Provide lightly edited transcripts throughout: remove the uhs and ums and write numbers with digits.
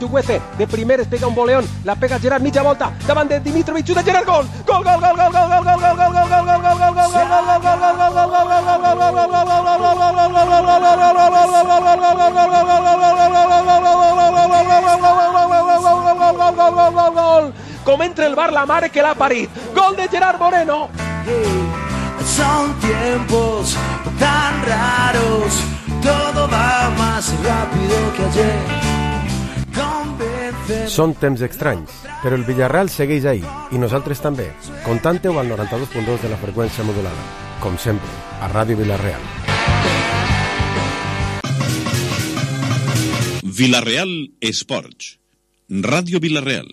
Chukwueze, de primer es pega un boleón, la pega Gerard, mitja volta, davant de Dimitrovic, xuta Gerard, gol! Gol, gol, gol, gol, gol, gol, gol, gol, gol, gol, gol, gol, gol, gol, gol! Com entra el bar la mare que l'ha parit. Gol de Gerard Moreno. Son tiempos tan raros, todo va más rápido que ayer. Són temps estranys, però el Villarreal segueix ahí, i nosaltres també. Contante-ho al 92.2 de la freqüència modulada. Com sempre, a Ràdio Vilareal. Vilareal Esports. Ràdio Vilareal.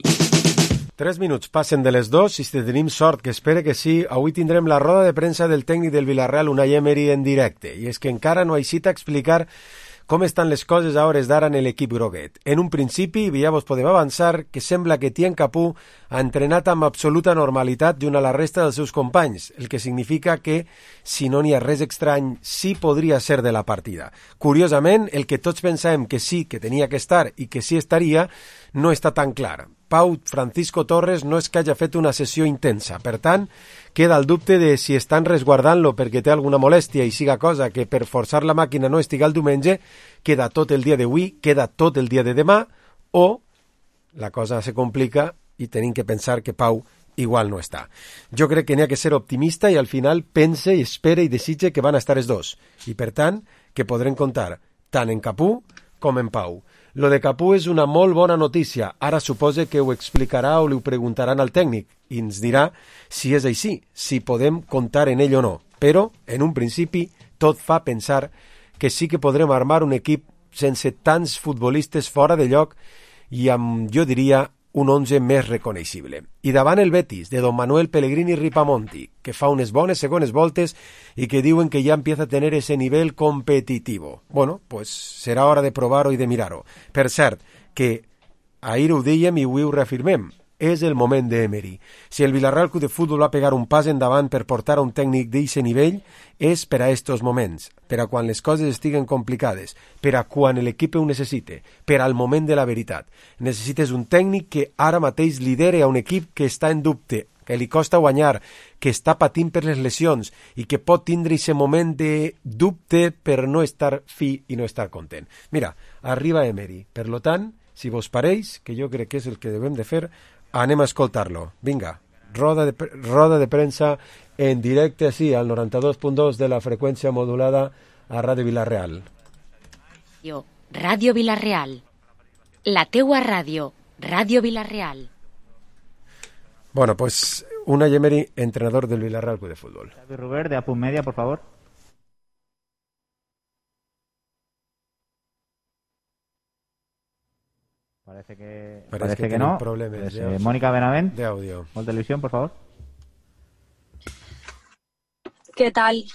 3 minuts passen de les 2 i si tenim sort, que espere que sí, avui tindrem la roda de premsa del tècnic del Villarreal, Unai Emery, en directe. I és que encara no ha eixit a explicar com estan les coses a hores d'ara en l'equip groguet. En un principi, ja vos podem avançar que sembla que Tien Capú ha entrenat amb absoluta normalitat junt a la resta dels seus companys, el que significa que, si no n'hi ha res estrany, sí podria ser de la partida. Curiosament, el que tots pensàvem que sí, que tenia que estar i que sí estaria, no està tan clar. Pau Francisco Torres no és que hagi fet una sessió intensa, per tant, queda el dubte de si estan resguardant-lo perquè té alguna molèstia i siga cosa que per forçar la màquina no estiga el diumenge, queda tot el dia d'avui, queda tot el dia de demà, o la cosa se complica i tenim que pensar que Pau igual no està. Jo crec que n'hi ha que ser optimista i al final pense i espere i desitge que van estar els dos, i per tant que podrem comptar tant en Capú com en Pau. Lo de Capú és una molt bona notícia. Ara supose que ho explicarà o li ho preguntaran al tècnic i ens dirà si és així, si podem comptar en ell o no. Però, en un principi, tot fa pensar que sí que podrem armar un equip sense tants futbolistes fora de lloc i amb, jo diria, un 11 més reconeixible. I davant el Betis, de don Manuel Pellegrini Ripamonti, que fa unes bones segones voltes i que diuen que ja empieza a tener ese nivel competitivo. Bueno, pues serà hora de provar-ho i de mirar-ho. Per cert, que ahir ho dèiem i avui ho reafirmem, és el moment d'Emery. Si el Villarreal Club de Futbol va pegar un pas endavant per portar a un tècnic d'eixe nivell, és per a estos moments, per a quan les coses estiguen complicades, per a quan l'equip ho necessite, per al moment de la veritat. Necessites un tècnic que ara mateix lidere a un equip que està en dubte, que li costa guanyar, que està patint per les lesions i que pot tindre aquest moment de dubte per no estar fi i no estar content. Mira, arriba Emery. Per lo tant, si vos pareix, que jo crec que és el que devem de fer, anem a escoltar-lo. Vinga, roda de premsa en directe, sí, al 92.2 de la freqüència modulada a Ràdio Vilareal. Ràdio Vilareal. La teua ràdio. Ràdio Vilareal. Bueno, pues Unai Emery, entrenador del Villarreal Club de Fútbol. David Robert, de Apun Media, por favor. Parece que no. Problemes, pues, Mónica Benavent, de audio. Gol Televisión, por favor. ¿Qué tal?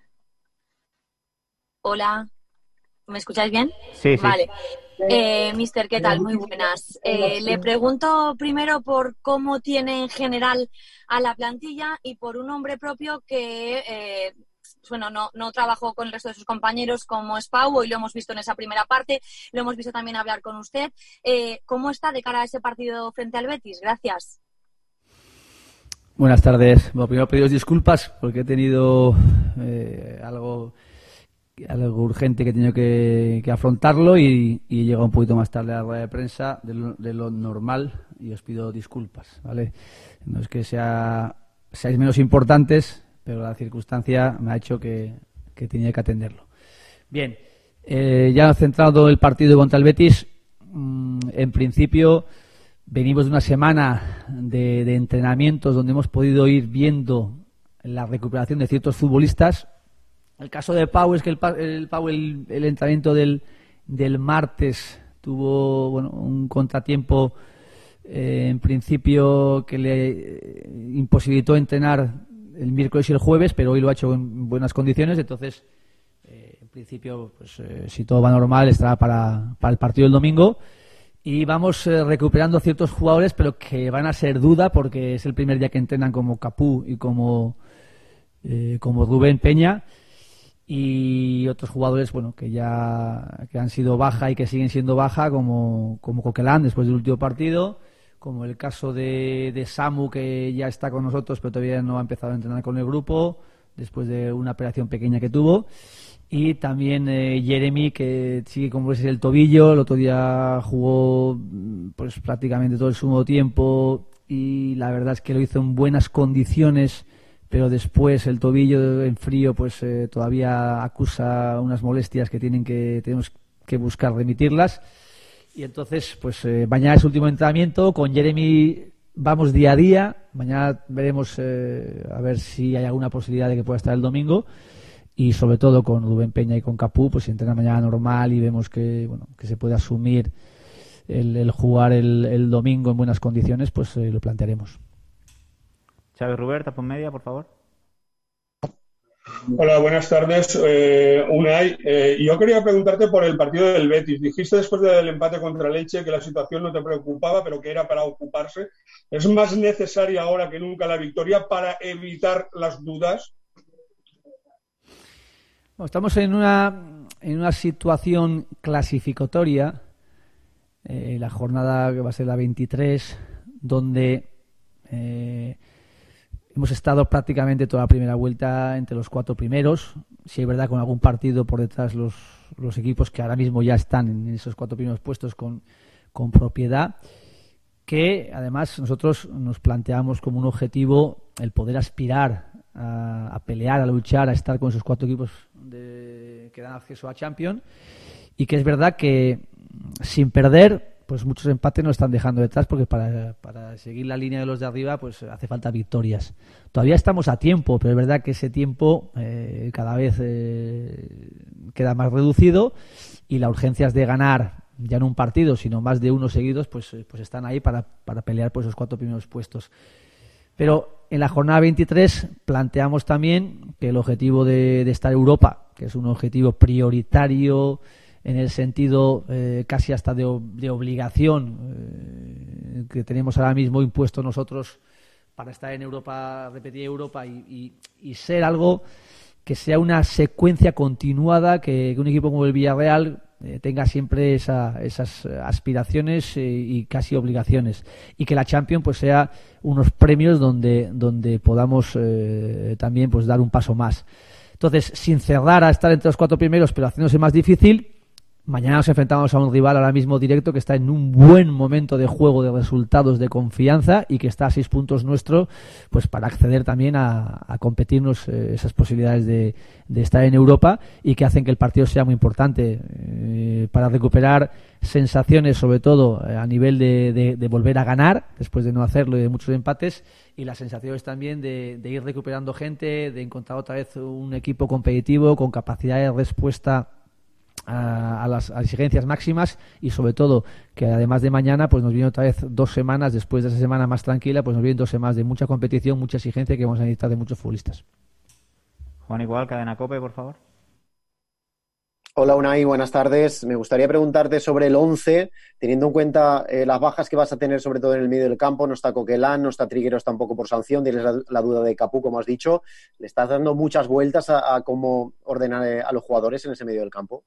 Hola. ¿Me escucháis bien? Sí, sí. Vale. Mister, ¿qué tal? Muy buenas. Le pregunto primero por cómo tiene en general a la plantilla y por un nombre propio que... no trabajó con el resto de sus compañeros como es Pau, hoy lo hemos visto en esa primera parte, lo hemos visto también hablar con usted. ¿Cómo está de cara a ese partido frente al Betis? Gracias. Buenas tardes. Bueno, primero pediros disculpas porque he tenido algo urgente que he tenido que afrontarlo y he llegado un poquito más tarde a la rueda de prensa de lo normal y os pido disculpas, ¿vale? No es que seáis menos importantes, pero la circunstancia me ha hecho que tenía que atenderlo. Bien, ya centrado el partido contra el Betis, en principio venimos de una semana de entrenamientos donde hemos podido ir viendo la recuperación de ciertos futbolistas. El caso de Pau es que el entrenamiento del martes tuvo un contratiempo en principio que le imposibilitó entrenar el miércoles y el jueves, pero hoy lo ha hecho en buenas condiciones, entonces en principio pues si todo va normal estará para el partido del domingo y vamos recuperando ciertos jugadores pero que van a ser duda porque es el primer día que entrenan como Capú y como Rubén Peña y otros jugadores, bueno, que han sido baja y que siguen siendo baja, como Coquelin después del último partido, como el caso de Samu, que ya está con nosotros pero todavía no ha empezado a entrenar con el grupo después de una operación pequeña que tuvo, y también Jeremy, que sigue con el tobillo. El otro día jugó pues prácticamente todo el segundo tiempo y la verdad es que lo hizo en buenas condiciones, pero después el tobillo en frío pues todavía acusa unas molestias que tenemos que buscar remitirlas. Y entonces pues mañana es último entrenamiento. Con Jeremy vamos día a día. Mañana veremos a ver si hay alguna posibilidad de que pueda estar el domingo, y sobre todo con Rubén Peña y con Capú, pues si entrena mañana normal y vemos que se puede asumir el jugar el domingo en buenas condiciones, pues lo plantearemos. Xavi Rubert, Apun Media, por favor. Hola, buenas tardes. Unai, yo quería preguntarte por el partido del Betis. Dijiste después del empate contra Elche que la situación no te preocupaba, pero que era para ocuparse. ¿Es más necesaria ahora que nunca la victoria para evitar las dudas? Bueno, estamos en una situación clasificatoria, la jornada que va a ser la 23, donde hemos estado prácticamente toda la primera vuelta entre los 4 primeros. Si es verdad, con algún partido por detrás los equipos que ahora mismo ya están en esos 4 primeros puestos con propiedad, que además nosotros nos planteamos como un objetivo el poder aspirar a pelear, a luchar, a estar con esos 4 equipos que dan acceso a Champions, y que es verdad que sin perder pues muchos empates nos están dejando detrás, porque para seguir la línea de los de arriba pues hace falta victorias. Todavía estamos a tiempo, pero es verdad que ese tiempo cada vez queda más reducido, y la urgencia es de ganar ya no un partido, sino más de uno seguidos, pues están ahí para pelear por esos 4 primeros puestos. Pero en la jornada 23 planteamos también que el objetivo de estar en Europa, que es un objetivo prioritario en el sentido casi hasta de obligación que tenemos ahora mismo impuesto nosotros para estar en Europa, repetir Europa y ser algo que sea una secuencia continuada, que un equipo como el Villarreal tenga siempre esas aspiraciones y casi obligaciones, y que la Champions pues sea unos premios donde podamos también pues dar un paso más. Entonces, sin cerrar a estar entre los 4 primeros, pero haciéndose más difícil, mañana nos enfrentamos a un rival ahora mismo directo que está en un buen momento de juego, de resultados, de confianza, y que está a 6 puntos nuestro, pues para acceder también a competirnos esas posibilidades de estar en Europa, y que hacen que el partido sea muy importante para recuperar sensaciones, sobre todo a nivel de volver a ganar después de no hacerlo y de muchos empates, y las sensaciones también de ir recuperando gente, de encontrar otra vez un equipo competitivo con capacidad de respuesta a las exigencias máximas, y sobre todo que además de mañana pues nos viene otra vez 2 semanas, después de esa semana más tranquila, pues nos vienen 2 semanas de mucha competición, mucha exigencia que vamos a necesitar de muchos futbolistas. Juan Igual, Cadena COPE, por favor. Hola Unai, buenas tardes. Me gustaría preguntarte sobre el 11, teniendo en cuenta las bajas que vas a tener sobre todo en el medio del campo. No está Coquelin, no está Trigueros tampoco por sanción, tienes la duda de Capú, como has dicho. Le estás dando muchas vueltas a cómo ordenar a los jugadores en ese medio del campo.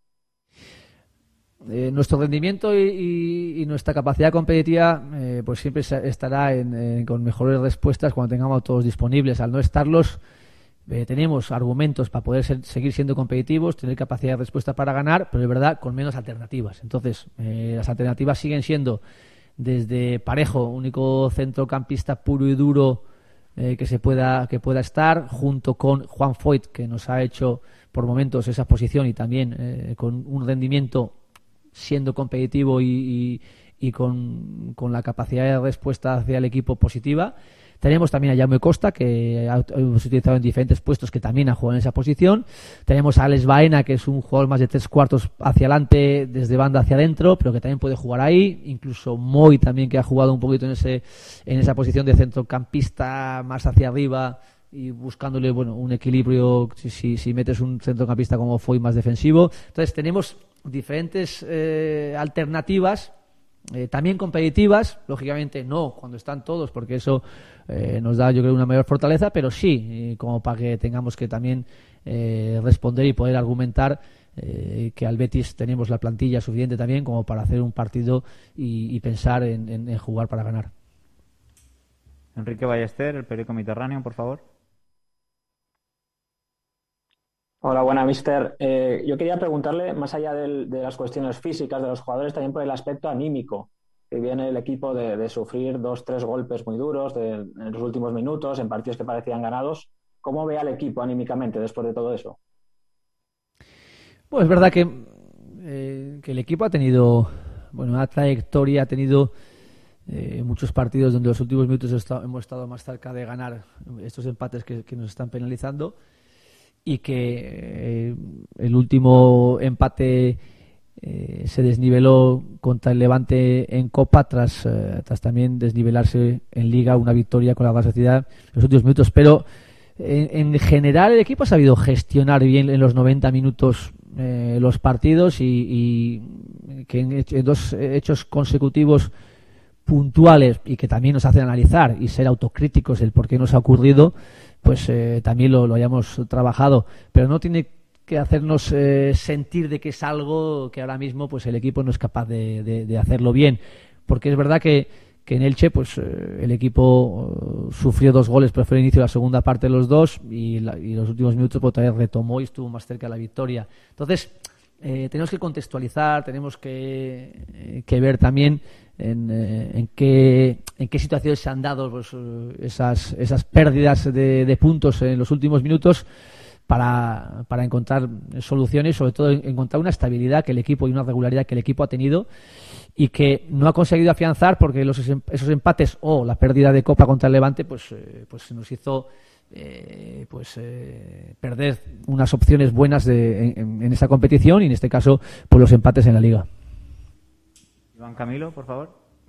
Nuestro rendimiento y nuestra capacidad competitiva pues siempre estará con mejores respuestas cuando tengamos todos disponibles. Al no estarlos, tenemos argumentos para poder seguir siendo competitivos, tener capacidad de respuesta para ganar, pero es verdad con menos alternativas. Entonces las alternativas siguen siendo desde Parejo, único centrocampista puro y duro que pueda estar, junto con Juan Foyt, que nos ha hecho por momentos esa posición, y también con un rendimiento siendo competitivo y con la capacidad de respuesta hacia el equipo positiva. Tenemos también a Jaume Costa, que hemos utilizado en diferentes puestos, que también ha jugado en esa posición. Tenemos a Alex Baena, que es un jugador más de 3/4 hacia adelante, desde banda hacia adentro, pero que también puede jugar ahí. Incluso Moy también, que ha jugado un poquito en esa posición de centrocampista más hacia arriba, y buscándole un equilibrio si metes un centrocampista como Foy más defensivo. Entonces tenemos diferentes alternativas también competitivas, lógicamente no cuando están todos, porque eso nos da, yo creo, una mayor fortaleza, pero sí como para que tengamos que también responder y poder argumentar que al Betis tenemos la plantilla suficiente también como para hacer un partido y pensar en jugar para ganar. Enrique Ballester, el periódico Mediterráneo, por favor. Hola, buena, mister. Yo quería preguntarle, más allá de las cuestiones físicas de los jugadores, también por el aspecto anímico, que viene el equipo de sufrir 2-3 golpes muy duros en los últimos minutos, en partidos que parecían ganados. ¿Cómo ve al equipo anímicamente después de todo eso? Pues es verdad que el equipo ha tenido una trayectoria, ha tenido muchos partidos donde en los últimos minutos hemos estado más cerca de ganar estos empates que nos están penalizando, y que el último empate se desniveló contra el Levante en Copa tras también desnivelarse en Liga una victoria con la Real Sociedad en los últimos minutos. Pero en general el equipo ha sabido gestionar bien en los 90 minutos los partidos, y que en dos hechos consecutivos puntuales y que también nos hacen analizar y ser autocríticos el por qué nos ha ocurrido, pues también lo hayamos trabajado, pero no tiene que hacernos sentir de que es algo que ahora mismo pues el equipo no es capaz de hacerlo bien, porque es verdad que en Elche pues el equipo sufrió 2 goles, pero fue el inicio de la segunda parte de los dos, y los últimos minutos pues todavía retomó y estuvo más cerca de la victoria. Entonces tenemos que contextualizar, tenemos que ver también en qué situaciones se han dado pues, esas pérdidas de puntos en los últimos minutos para encontrar soluciones, sobre todo encontrar una estabilidad que el equipo y una regularidad que el equipo ha tenido y que no ha conseguido afianzar, porque esos empates o la pérdida de Copa contra el Levante pues se nos hizo perder unas opciones buenas en esa competición, y en este caso pues los empates en la Liga. Iván Camilo, por favor.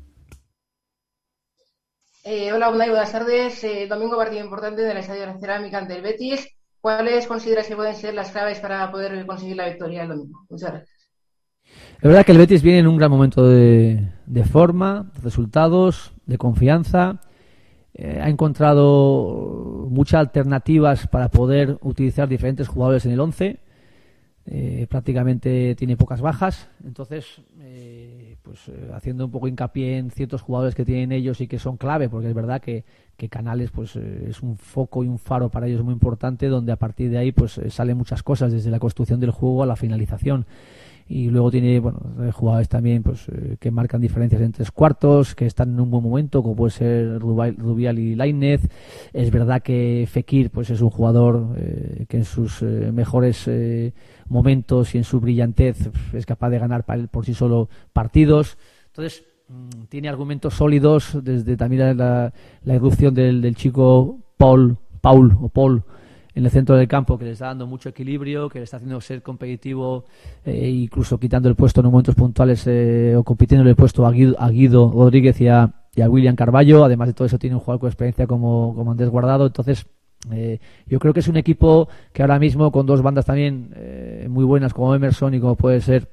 Hola, buenas tardes. Domingo, partido importante del Estadio de la Cerámica ante el Betis. ¿Cuáles consideras que pueden ser las claves para poder conseguir la victoria el domingo? Muchas gracias. Es verdad que el Betis viene en un gran momento de forma, de resultados, de confianza. Ha encontrado muchas alternativas para poder utilizar diferentes jugadores en el 11. Prácticamente tiene pocas bajas, entonces haciendo un poco hincapié en ciertos jugadores que tienen ellos y que son clave, porque es verdad que Canales pues es un foco y un faro para ellos muy importante, donde a partir de ahí pues salen muchas cosas, desde la construcción del juego a la finalización. Y luego tiene jugadores también pues que marcan diferencias en 3 cuartos, que están en un buen momento, como puede ser Rubial y Lainez. Es verdad que Fekir pues es un jugador que en sus mejores momentos y en su brillantez es capaz de ganar por sí solo partidos. Entonces tiene argumentos sólidos, desde también la irrupción del chico Paul en el centro del campo, que le está dando mucho equilibrio, que le está haciendo ser competitivo, incluso quitando el puesto en momentos puntuales o compitiendo el puesto a Guido Rodríguez y a William Carballo. Además de todo eso, tiene un jugador con experiencia como Andrés Guardado. Entonces yo creo que es un equipo que ahora mismo, con 2 bandas también muy buenas como Emerson y como puede ser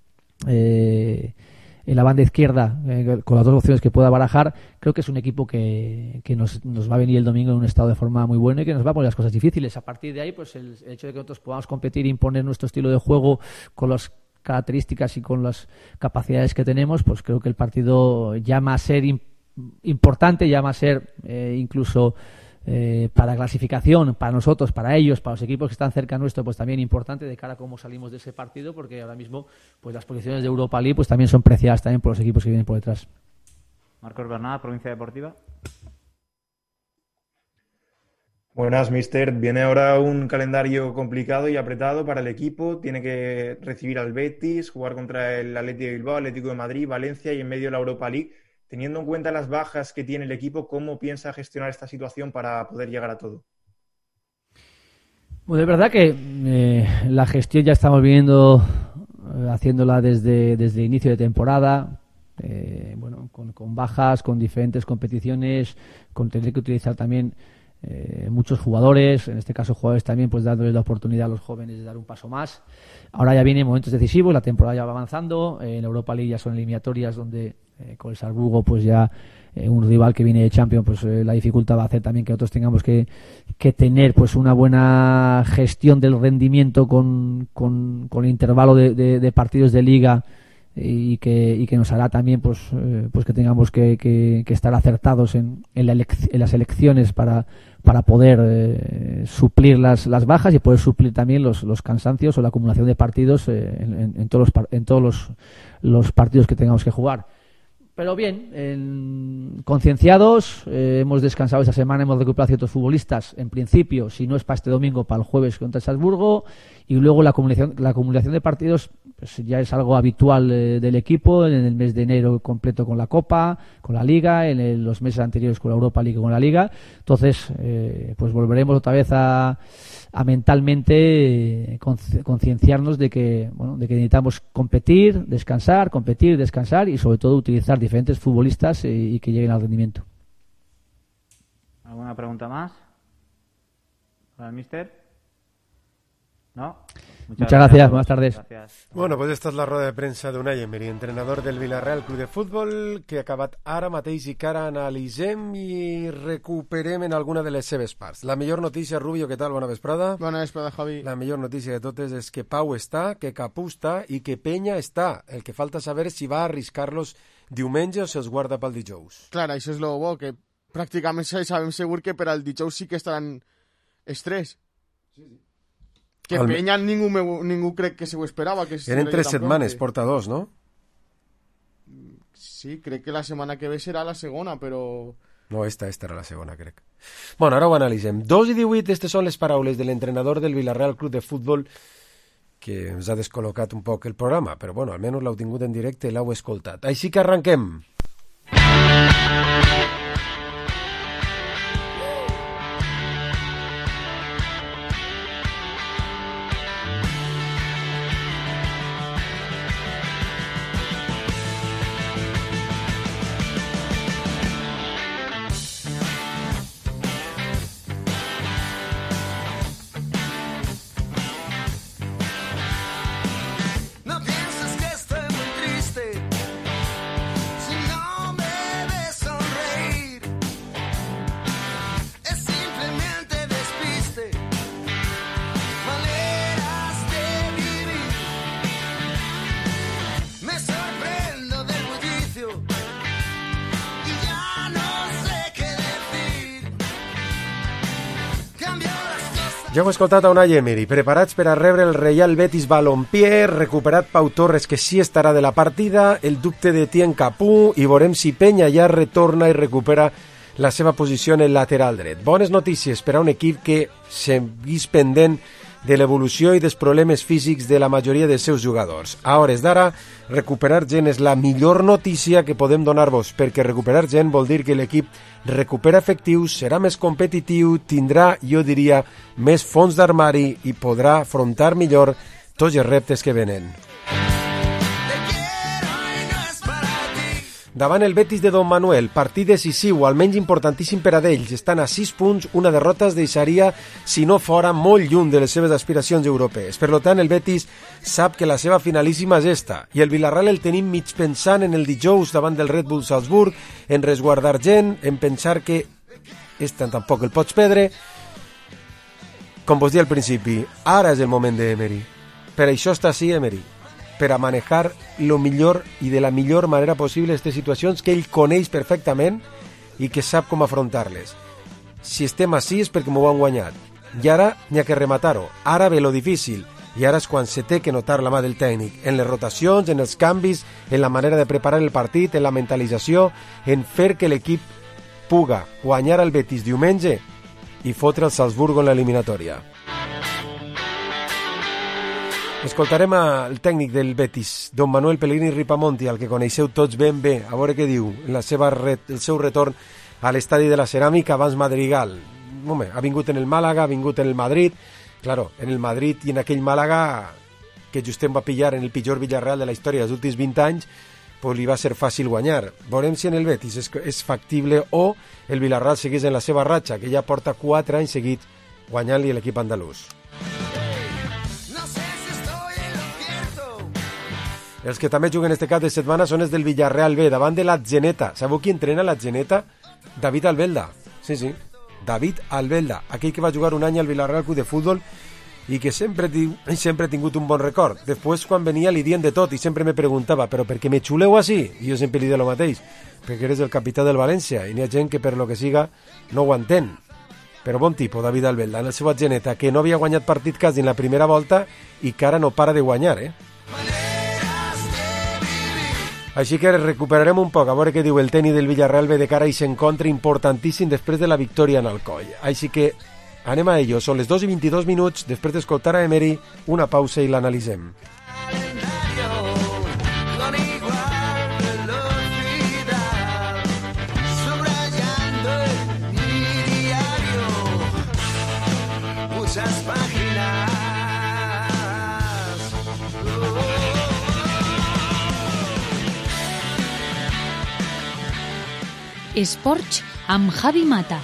en la banda izquierda, con las 2 opciones que pueda barajar, creo que es un equipo que nos va a venir el domingo en un estado de forma muy bueno y que nos va a poner las cosas difíciles. A partir de ahí, pues el hecho de que nosotros podamos competir e imponer nuestro estilo de juego con las características y con las capacidades que tenemos, pues creo que el partido llama a ser importante, llama a ser incluso para clasificación, para nosotros, para ellos, para los equipos que están cerca nuestro, pues también importante de cara a cómo salimos de ese partido, porque ahora mismo pues las posiciones de Europa League pues también son preciadas también por los equipos que vienen por detrás. Marcos Bernada, Provincia Deportiva. Buenas, mister. Viene ahora un calendario complicado y apretado para el equipo. Tiene que recibir al Betis, jugar contra el Athletic de Bilbao, Atlético de Madrid, Valencia y en medio la Europa League. Teniendo en cuenta las bajas que tiene el equipo, ¿cómo piensa gestionar esta situación para poder llegar a todo? Bueno, es verdad que la gestión ya estamos viendo haciéndola desde el inicio de temporada, con bajas, con diferentes competiciones, con tener que utilizar también muchos jugadores, en este caso jugadores también, pues dándoles la oportunidad a los jóvenes de dar un paso más. Ahora ya vienen momentos decisivos, la temporada ya va avanzando, en la Europa League ya son eliminatorias donde con el Salzburgo pues ya un rival que viene de Champions, pues la dificultad va a hacer también que nosotros tengamos que tener pues una buena gestión del rendimiento con el intervalo de partidos de liga y que nos hará también pues que tengamos que estar acertados en las elecciones para poder suplir las bajas y poder suplir también los cansancios o la acumulación de partidos en todos los partidos que tengamos que jugar. Pero bien, concienciados, hemos descansado esta semana, hemos recuperado ciertos futbolistas, en principio, si no es para este domingo, para el jueves contra el Salzburgo, y luego la acumulación de partidos pues ya es algo habitual del equipo, en el mes de enero completo con la Copa, con la Liga, en los meses anteriores con la Europa League y con la Liga. Entonces, pues volveremos otra vez a mentalmente concienciarnos de que necesitamos competir, descansar y sobre todo utilizar diferentes futbolistas y que lleguen al rendimiento. ¿Alguna pregunta más para el míster? ¿No? Muchas gracias, buenas tardes. Gracias. Bueno, pues esta és la roda de premsa d'Unai Emery, entrenador del Villarreal Club de Futbol, que ha acabat ara mateix i que ara analitzem i recuperem en alguna de les seves parts. La millor notícia, Rubio, què tal? Bona vesprada. Bona vesprada, Javi. La millor notícia de totes és que Pau està, que Capú està i que Peña està. El que falta saber és si va arriscar-los diumenge o se'ls guarda pel dijous. Clar, això és lo bo, que pràcticament sabem segur que per al dijous sí que estaran els tres. Sí. Que Peña ningú crec que se ho esperava. Que eren 3 setmanes, porta 2, no? Sí, crec que la setmana que ve serà la segona, però... No, esta era la segona, crec. Bueno, ara ho analitzem. 2:18, aquestes són les paraules de l'entrenador del Villarreal Club de Futbol, que ens ha descol·locat un poc el programa, però bueno, almenys l'heu tingut en directe i l'heu escoltat. Així que arranquem. Ja heu escoltat a Unai Emery, preparats per a rebre el Real Betis Balompié, recuperat Pau Torres, que sí estarà de la partida, el dubte de Tien Capú, i veurem si Peña ja retorna i recupera la seva posició en el lateral dret. Bones notícies per a un equip que seguís pendent de l'evolució i dels problemes físics de la majoria dels seus jugadors. A hores d'ara, recuperar gent és la millor notícia que podem donar-vos, perquè recuperar gent vol dir que l'equip recupera efectius, serà més competitiu, tindrà, jo diria, més fons d'armari i podrà afrontar millor tots els reptes que venen. Davant el Betis de Don Manuel, partit decisiu, almenys importantíssim per a d'ells. Estan a 6 punts, una derrota es deixaria, si no fora, molt lluny de les seves aspiracions europees. Per tant, el Betis sap que la seva finalíssima és esta, i el Villarreal el tenim mig pensant en el dijous davant del Red Bull Salzburg, en resguardar gent, en pensar que esta tampoc el pots perdre. Com vos dia al principi, ara és el moment d'Emery. Per això està així Emery, per a manejar lo millor i de la millor manera possible aquestes situacions que ell coneix perfectament i que sap com afrontar-les. Si estem així és perquè m'ho han guanyat. I ara n'hi ha que rematar-ho. Ara ve lo difícil. I ara és quan se té que notar la mà del tècnic. En les rotacions, en els canvis, en la manera de preparar el partit, en la mentalització, en fer que l'equip puga guanyar al Betis diumenge i fotre el Salzburgo en l'eliminatòria. Escoltarem el tècnic del Betis, don Manuel Pellegrini Ripamonti, el que coneixeu tots ben bé, a veure què diu, en el seu retorn a l'estadi de la Ceràmica abans Madrigal. Home, ha vingut en el Màlaga, ha vingut en el Madrid, claro, en el Madrid i en aquell Màlaga que justem va pillar en el pitjor Villarreal de la història dels últims 20 anys, pues li va ser fàcil guanyar. Veurem si en el Betis és factible o el Villarreal segueix en la seva ratxa, que ja porta 4 anys seguits guanyant-li l'equip andalús. Els que també juguen este cap de setmana són els del Villarreal B, davant de l'Atzeneta. Sabeu qui entrena l'Atzeneta? David Albelda. Sí, David Albelda, aquell que va jugar un any al Villarreal Club de Futbol i que sempre ha tingut un bon record. Després, quan venia, li dient de tot i sempre me preguntava, però per què me xuleu així? I jo sempre li deia el mateix, perquè eres el capità del València i n'hi ha gent que per lo que siga no ho entén. Però bon tipus, David Albelda, en el seu Atzeneta, que no havia guanyat partit quasi en la primera volta i que ara no para de guanyar, Així que recuperarem un poc, a veure què diu el tècnic del Villarreal B de cara a aquest encontre importantíssim després de la victòria en Alcoi. Així que anem a ello, són les 2:22 minuts, després d'escoltar a Emery, una pausa i l'analitzem. Esports amb Javi Mata.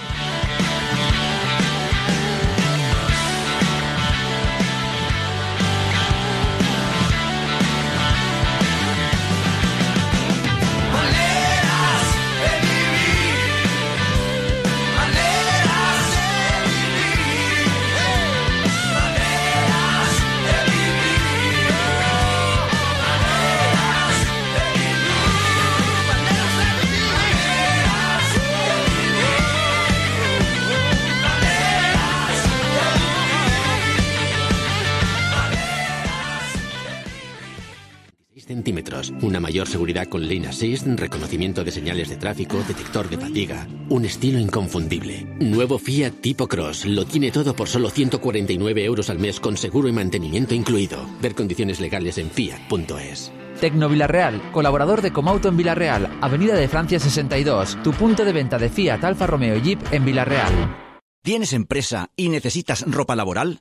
Centímetros, una mayor seguridad con Lane Assist, reconocimiento de señales de tráfico, detector de fatiga, un estilo inconfundible. Nuevo Fiat Tipo Cross, lo tiene todo por solo 149 € al mes con seguro y mantenimiento incluido. Ver condiciones legales en fiat.es. Tecno Villarreal, colaborador de Comauto en Villarreal, Avenida de Francia 62, tu punto de venta de Fiat, Alfa Romeo y Jeep en Villarreal. ¿Tienes empresa y necesitas ropa laboral?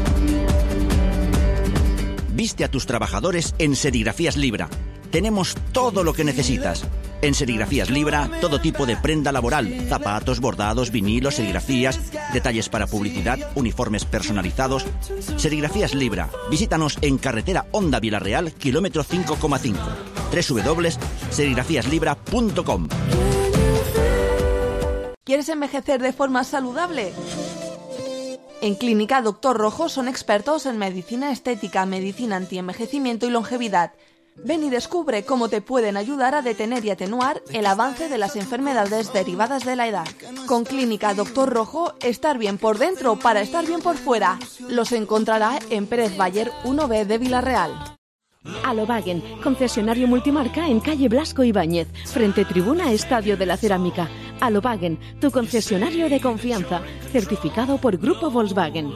Viste a tus trabajadores en Serigrafías Libra. Tenemos todo lo que necesitas. En Serigrafías Libra, todo tipo de prenda laboral, zapatos, bordados, vinilos, serigrafías, detalles para publicidad, uniformes personalizados. Serigrafías Libra. Visítanos en carretera Honda Villarreal, kilómetro 5,5. www.serigrafíaslibra.com. ¿Quieres envejecer de forma saludable? En Clínica Doctor Rojo son expertos en medicina estética, medicina antienvejecimiento y longevidad. Ven y descubre cómo te pueden ayudar a detener y atenuar el avance de las enfermedades derivadas de la edad. Con Clínica Doctor Rojo, estar bien por dentro para estar bien por fuera. Los encontrará en Pérez Bayer 1B de Villarreal. Alobagen, concesionario multimarca en calle Blasco Ibáñez, frente tribuna Estadio de la Cerámica. Alobagen, tu concesionario de confianza, certificado por Grupo Volkswagen.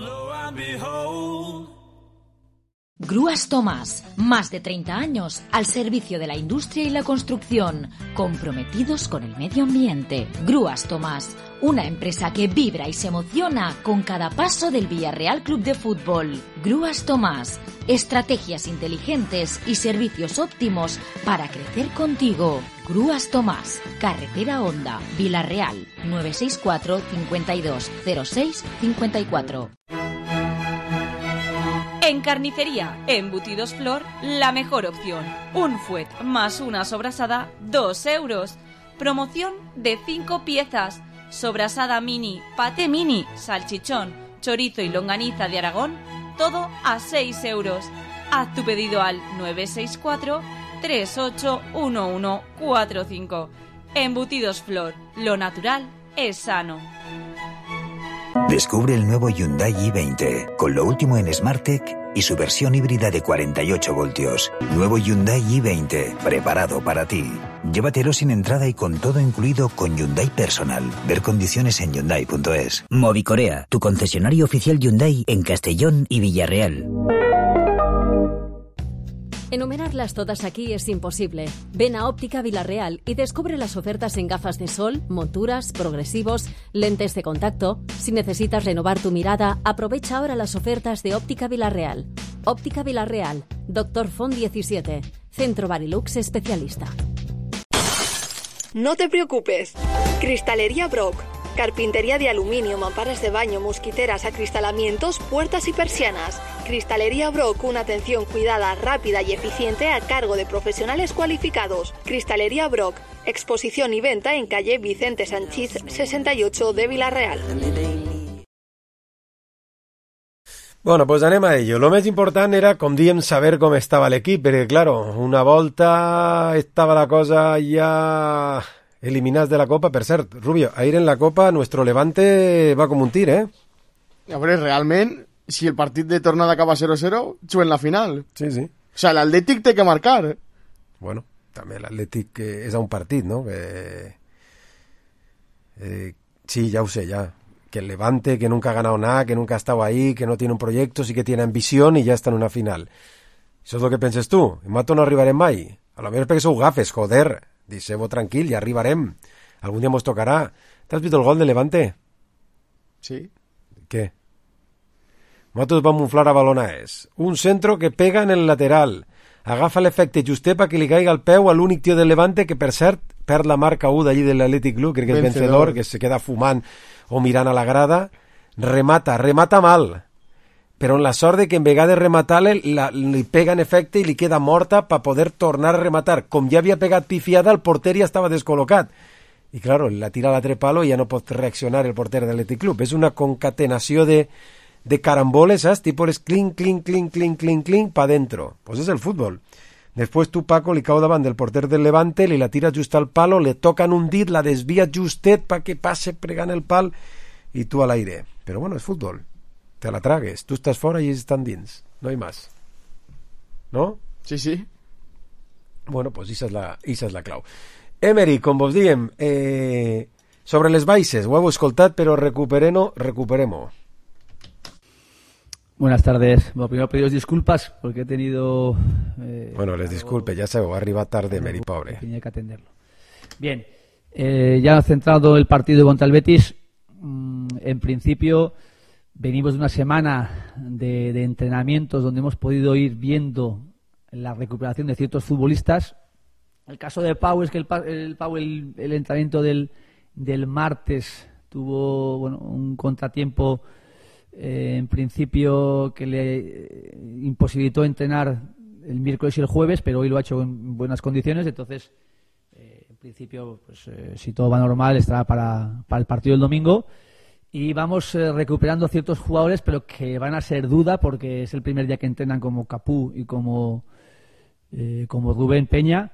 Grúas Tomás, más de 30 años al servicio de la industria y la construcción, comprometidos con el medio ambiente. Grúas Tomás, una empresa que vibra y se emociona con cada paso del Villarreal Club de Fútbol. Grúas Tomás, estrategias inteligentes y servicios óptimos para crecer contigo. Grúas Tomás, carretera Honda, Villarreal, 964 52 06 54. En carnicería, embutidos Flor, la mejor opción. Un fuet más una sobrasada, 2 €. Promoción de 5 piezas. Sobrasada mini, paté mini, salchichón, chorizo y longaniza de Aragón, todo a 6 €. Haz tu pedido al 964 381145. Embutidos Flor, lo natural es sano. Descubre el nuevo Hyundai i20, con lo último en SmartTech y su versión híbrida de 48 voltios. Nuevo Hyundai i20, preparado para ti. Llévatelo sin entrada y con todo incluido con Hyundai Personal. Ver condiciones en Hyundai.es. Movicorea, tu concesionario oficial Hyundai en Castellón y Villarreal. Enumerarlas todas aquí es imposible. Ven a Óptica Villarreal y descubre las ofertas en gafas de sol, monturas, progresivos, lentes de contacto. Si necesitas renovar tu mirada, aprovecha ahora las ofertas de Óptica Villarreal. Óptica Villarreal, Doctor Font 17, Centro Barilux especialista. No te preocupes. Cristalería Brock. Carpintería de aluminio, mamparas de baño, mosquiteras, acristalamientos, puertas y persianas. Cristalería Brock, una atención cuidada, rápida y eficiente a cargo de profesionales cualificados. Cristalería Brock, exposición y venta en calle Vicente Sanchís 68 de Vila-real. Bueno, pues anem a ello. Lo més important era, com diem, saber com estava l'equip, perquè, claro, una volta estava la cosa ja eliminats de la Copa. Per cert, Rubio, ahir en la Copa nuestro Levante va com un tir, ¿eh? A veure, realment, si el partit de tornada acaba 0-0, juguen la final. Sí, sí. O sea, l'Atlètic té que marcar. Bueno, també l'Atlètic és a un partit, no? Sí, ya ho sé, ya. Que el Levante, que nunca ha ganado nada, que nunca ha estado ahí, que no tiene un proyecto, sí que tiene ambición y ya está en una final. Eso es lo que penses tu. En Mato no arribarem mai. A lo mejor perquè sou gafes, joder. Deixeu-ho tranquil, ja arribarem. Algún día mos tocará. ¿T'has visto el gol de Levante? Sí. ¿Qué? Nosaltres vam inflar a balonaes. Un centro que pega en el lateral. Agafa l'efecte justet perquè li caiga al peu a l'únic tio del Levante que, per cert, perd la marca 1 d'allí de l'Athletic Club, crec que és vencedor, que se queda fumant o mirant a la grada. Remata mal. Però en la sort de que en vegada de rematar-li li pega en efecte i li queda morta per poder tornar a rematar. Com ja havia pegat pifiada, el porter ja estava descol·locat. I, claro, la tira a l'altre palo i ja no pot reaccionar el porter de l'Athletic Club. És una concatenació de caramboles, ¿sabes? Tipo les clink, pa dentro. Pues es el fútbol. Després tu, Paco, li cau davant del porter del Levante, li la tira just al palo, le tocan un dit, la desvia justet pa que passe pregant el pal i tu a l'aire. Però bueno, és fútbol. Te la tragues. Tu estàs fora i ells estan dins. No hi más. ¿No? Sí, sí. Bueno, pues esa és la clau. Emery, com vos diem, sobre les baixes, ho heu escoltat, però recuperem-ho. Buenas tardes. Bueno, primero pediros disculpas porque he tenido... bueno, les disculpe, ya se va a arribar tarde, Emery, pobre. Tenía que atenderlo. Bien, ya centrado el partido contra el Betis, en principio venimos de una semana de entrenamientos donde hemos podido ir viendo la recuperación de ciertos futbolistas. El caso de Pau es que el entrenamiento del martes tuvo un contratiempo en principio que le imposibilitó entrenar el miércoles y el jueves, pero hoy lo ha hecho en buenas condiciones. Entonces, en principio, pues si todo va normal, estará para el partido del domingo. Y vamos recuperando ciertos jugadores, pero que van a ser duda porque es el primer día que entrenan, como Capú y como Rubén Peña,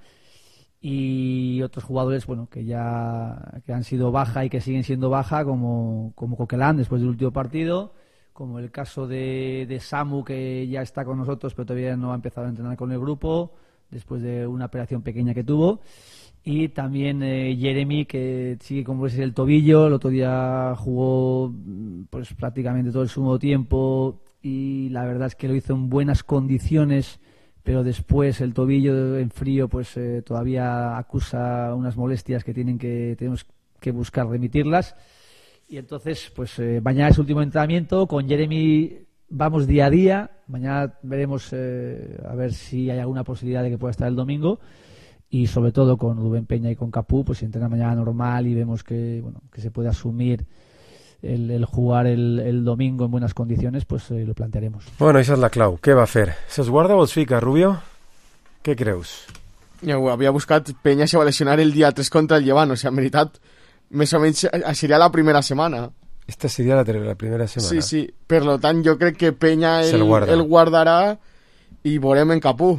y otros jugadores que han sido baja y que siguen siendo baja, como Coquelin después del último partido, como el caso de Samu, que ya está con nosotros pero todavía no ha empezado a entrenar con el grupo después de una operación pequeña que tuvo, y también Jeremy, que sigue con el tobillo. El otro día jugó pues prácticamente todo el segundo tiempo y la verdad es que lo hizo en buenas condiciones, pero después el tobillo en frío pues todavía acusa unas molestias que tenemos que buscar remitirlas. Y entonces, pues mañana es último entrenamiento. Con Jeremy vamos día a día. Mañana veremos a ver si hay alguna posibilidad de que pueda estar el domingo. Y sobre todo con Rubén Peña y con Capú, pues si entrena mañana normal y vemos que se puede asumir el jugar el domingo en buenas condiciones, pues lo plantearemos. Bueno, esa és la clau. Què va fer? ¿Se guarda o els fica, Rubio? Què creus? Ja ho havia buscat. Peña se va lesionar el dia 3 contra el Llevant. O sigui, en veritat, més o menys seria la primera setmana. Esta seria la primera setmana. Sí, sí. Per lo tant, jo crec que Peña el guardarà i veurem en Capú.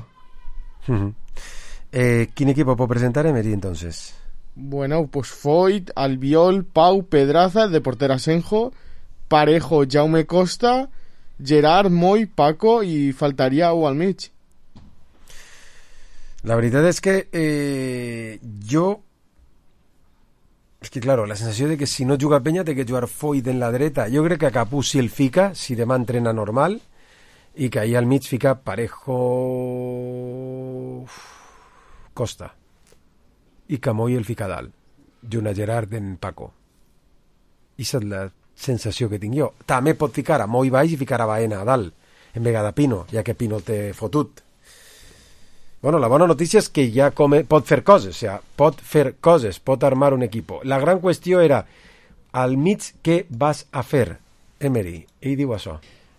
¿Quin equipo puede presentar Emery entonces? Bueno, pues Foyt, Albiol, Pau, Pedraza, de porter Asenjo, Parejo, Jaume Costa, Gerard, Moy, Paco i faltaria u al mig. La veritat és que és que, claro, la sensació de que si no juga Peña té que jugar Foyt en la dreta. Jo crec que a Capú sí el fica, si demà entrena normal, i que ahir al mig fica Parejo, Costa, i que Moy el fica dalt, junt a Gerard en Paco. Aquesta és la sensació que tinc jo. També pot ficar a Moy baix i ficar a Baena a dalt, en vegada Pino, ja que Pino té fotut. Bueno, la bona notícia és que ja pot fer coses, pot fer coses, pot armar un equipo. La gran qüestió era, al mig, què vas a fer, Emery? Ell diu això.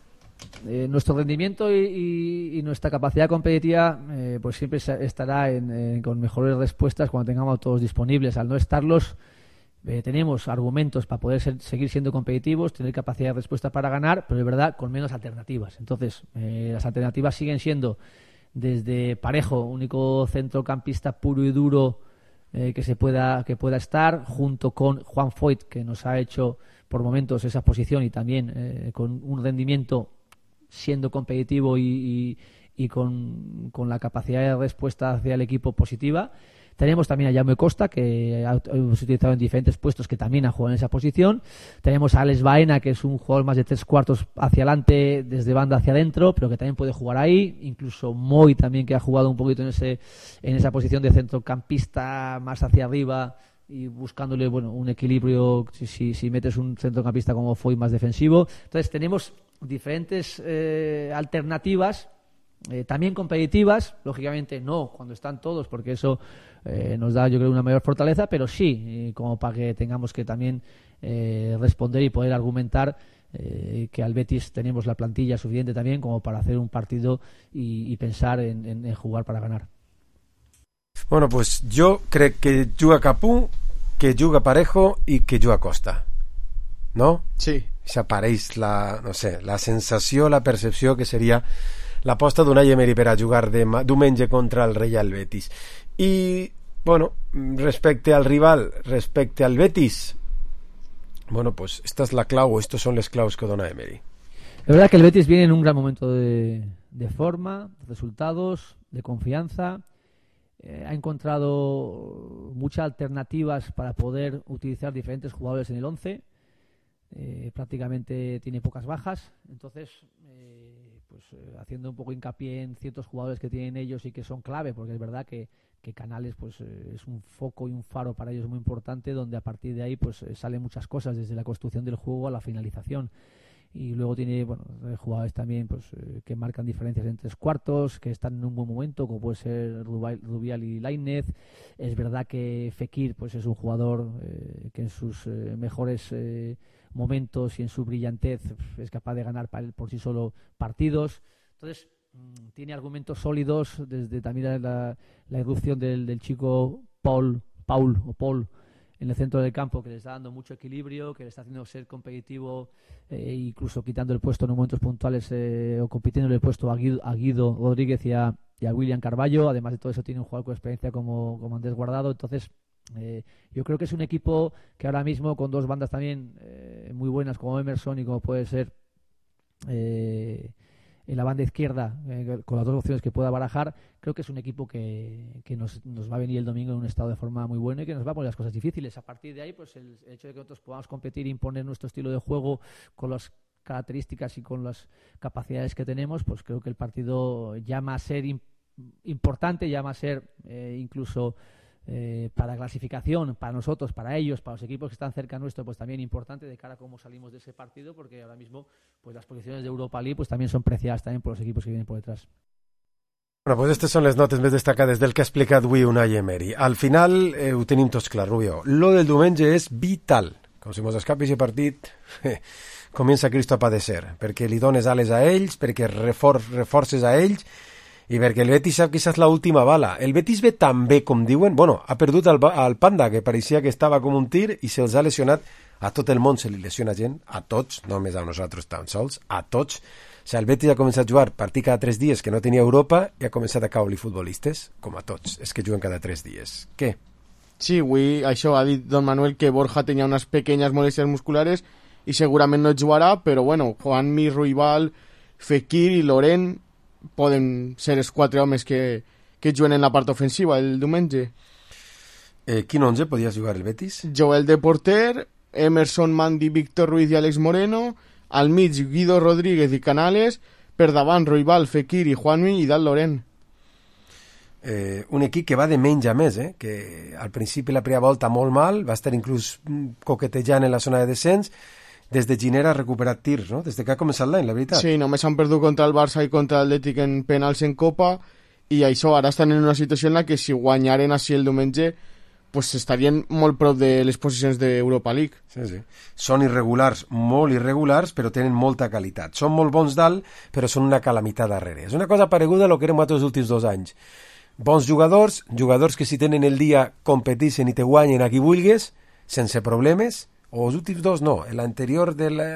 Nuestro rendimiento y nuestra capacidad competitiva pues siempre estará con mejores respuestas cuando tengamos todos disponibles. Al no estarlos, tenemos argumentos para poder seguir siendo competitivos, tener capacidad de respuesta para ganar, pero es verdad, con menos alternativas. Entonces, las alternativas siguen siendo desde Parejo, único centrocampista puro y duro que pueda estar, junto con Juan Foyt, que nos ha hecho por momentos esa posición y también con un rendimiento siendo competitivo y con la capacidad de respuesta hacia el equipo positiva. Tenemos también a Jaume Costa, que hemos utilizado en diferentes puestos, que también ha jugado en esa posición. Tenemos a Alex Baena, que es un jugador más de 3/4 hacia adelante, desde banda hacia adentro, pero que también puede jugar ahí. Incluso Moy también, que ha jugado un poquito en esa posición de centrocampista más hacia arriba y buscándole un equilibrio si metes un centrocampista como Foy más defensivo. Entonces tenemos diferentes alternativas, también competitivas, lógicamente no cuando están todos, porque eso nos da, yo creo, una mayor fortaleza, pero sí como para que tengamos que también responder y poder argumentar que al Betis tenemos la plantilla suficiente también como para hacer un partido y pensar en jugar para ganar. Bueno, pues jo crec que juga Capú, que juga Parejo i que juga Costa, no? Sí. S'apareix la sensació, la percepció que seria l'aposta d'Unai Emery per a jugar diumenge contra el Real Betis. I, bueno, respecte al rival, respecte al Betis, bueno, pues esta es la clau, o estos son les claus que dona Emery. La verdad que el Betis viene en un gran momento de forma, de resultados, de confianza. Ha encontrado muchas alternativas para poder utilizar diferentes jugadores en el 11. Prácticamente tiene pocas bajas, entonces haciendo un poco hincapié en ciertos jugadores que tienen ellos y que son clave, porque es verdad que Canales es un foco y un faro para ellos muy importante, donde a partir de ahí salen muchas cosas, desde la construcción del juego a la finalización. Y luego tiene jugadores también que marcan diferencias en 3/4, que están en un buen momento, como puede ser Rubial y Lainez. Es verdad que Fekir es un jugador que en sus mejores momentos y en su brillantez es capaz de ganar por sí solo partidos. Entonces tiene argumentos sólidos, desde también la irrupción del chico Paul en el centro del campo, que le está dando mucho equilibrio, que le está haciendo ser competitivo, incluso quitando el puesto en momentos puntuales o compitiendo el puesto a Guido Rodríguez y a William Carballo. Además de todo eso, tiene un jugador con experiencia como Andrés Guardado. Entonces yo creo que es un equipo que ahora mismo, con dos bandas también muy buenas como Emerson y como puede ser en la banda izquierda, con las dos opciones que pueda barajar, creo que es un equipo que nos va a venir el domingo en un estado de forma muy bueno y que nos va a poner las cosas difíciles. A partir de ahí, el hecho de que nosotros podamos competir e imponer nuestro estilo de juego con las características y con las capacidades que tenemos, pues creo que el partido llama a ser importante, llama a ser incluso para clasificación, para nosotros, para ellos, para los equipos que están cerca nuestro, pues también importante de cara a cómo salimos de ese partido, porque ahora mismo las posiciones de Europa League también son preciadas también por los equipos que vienen por detrás. Bueno, pues estas són les notes més destacades del que ha explicat avui Unai Emery. Al final ho tenim tots clar, Rubio. Lo del diumenge és vital. Com si mos escapi aquest partit, comença Cristo a padecer, perquè li dones ales a ells, perquè reforces a ells, i perquè el Betis sap que aquesta és l'última bala. El Betis ve tan bé com diuen, ha perdut el Panda, que pareixia que estava com un tir, i se'ls ha lesionat. A tot el món se li lesiona gent, a tots, no només a nosaltres tan sols, a tots. O sigui, el Betis ha començat a jugar partit cada 3 dies que no tenia Europa i ha començat a caure futbolistes, com a tots. És que juguen cada 3 dies. Què? Sí, avui això ha dit Don Manuel, que Borja tenia unes pequeñas molestias musculares i segurament no jugarà, però bueno, Juanmi, Ruibal, Fekir i Loren poden ser els 4 homes que juguen en la part ofensiva el diumenge. Quin 11 podia jugar el Betis? Joel de porter, Emerson, Mandy, Víctor Ruiz i Àlex Moreno, al mig Guido Rodríguez i Canales, per davant Ruibal, Fekir i Juanmi i Dan Loren. Un equip que va de menys a més, que al principi la primera volta molt mal, va estar inclús coquetejant en la zona de descens. Des de Ginera ha recuperat tirs, no? Des que ha començat l'any, la veritat. Sí, només han perdut contra el Barça i contra l'Atlètic en penals en Copa, i això, ara estan en una situació en la que si guanyaren així el diumenge pues estarien molt prop de les posicions d'Europa League. Sí. Són irregulars, molt irregulars, però tenen molta qualitat. Són molt bons dalt, però són una calamitat darrere. És una cosa pareguda a lo que érem els últims 2 anys. Bons jugadors que si tenen el dia competeixen i te guanyen a qui vulguis, sense problemes, o els últims 2 no, l'anterior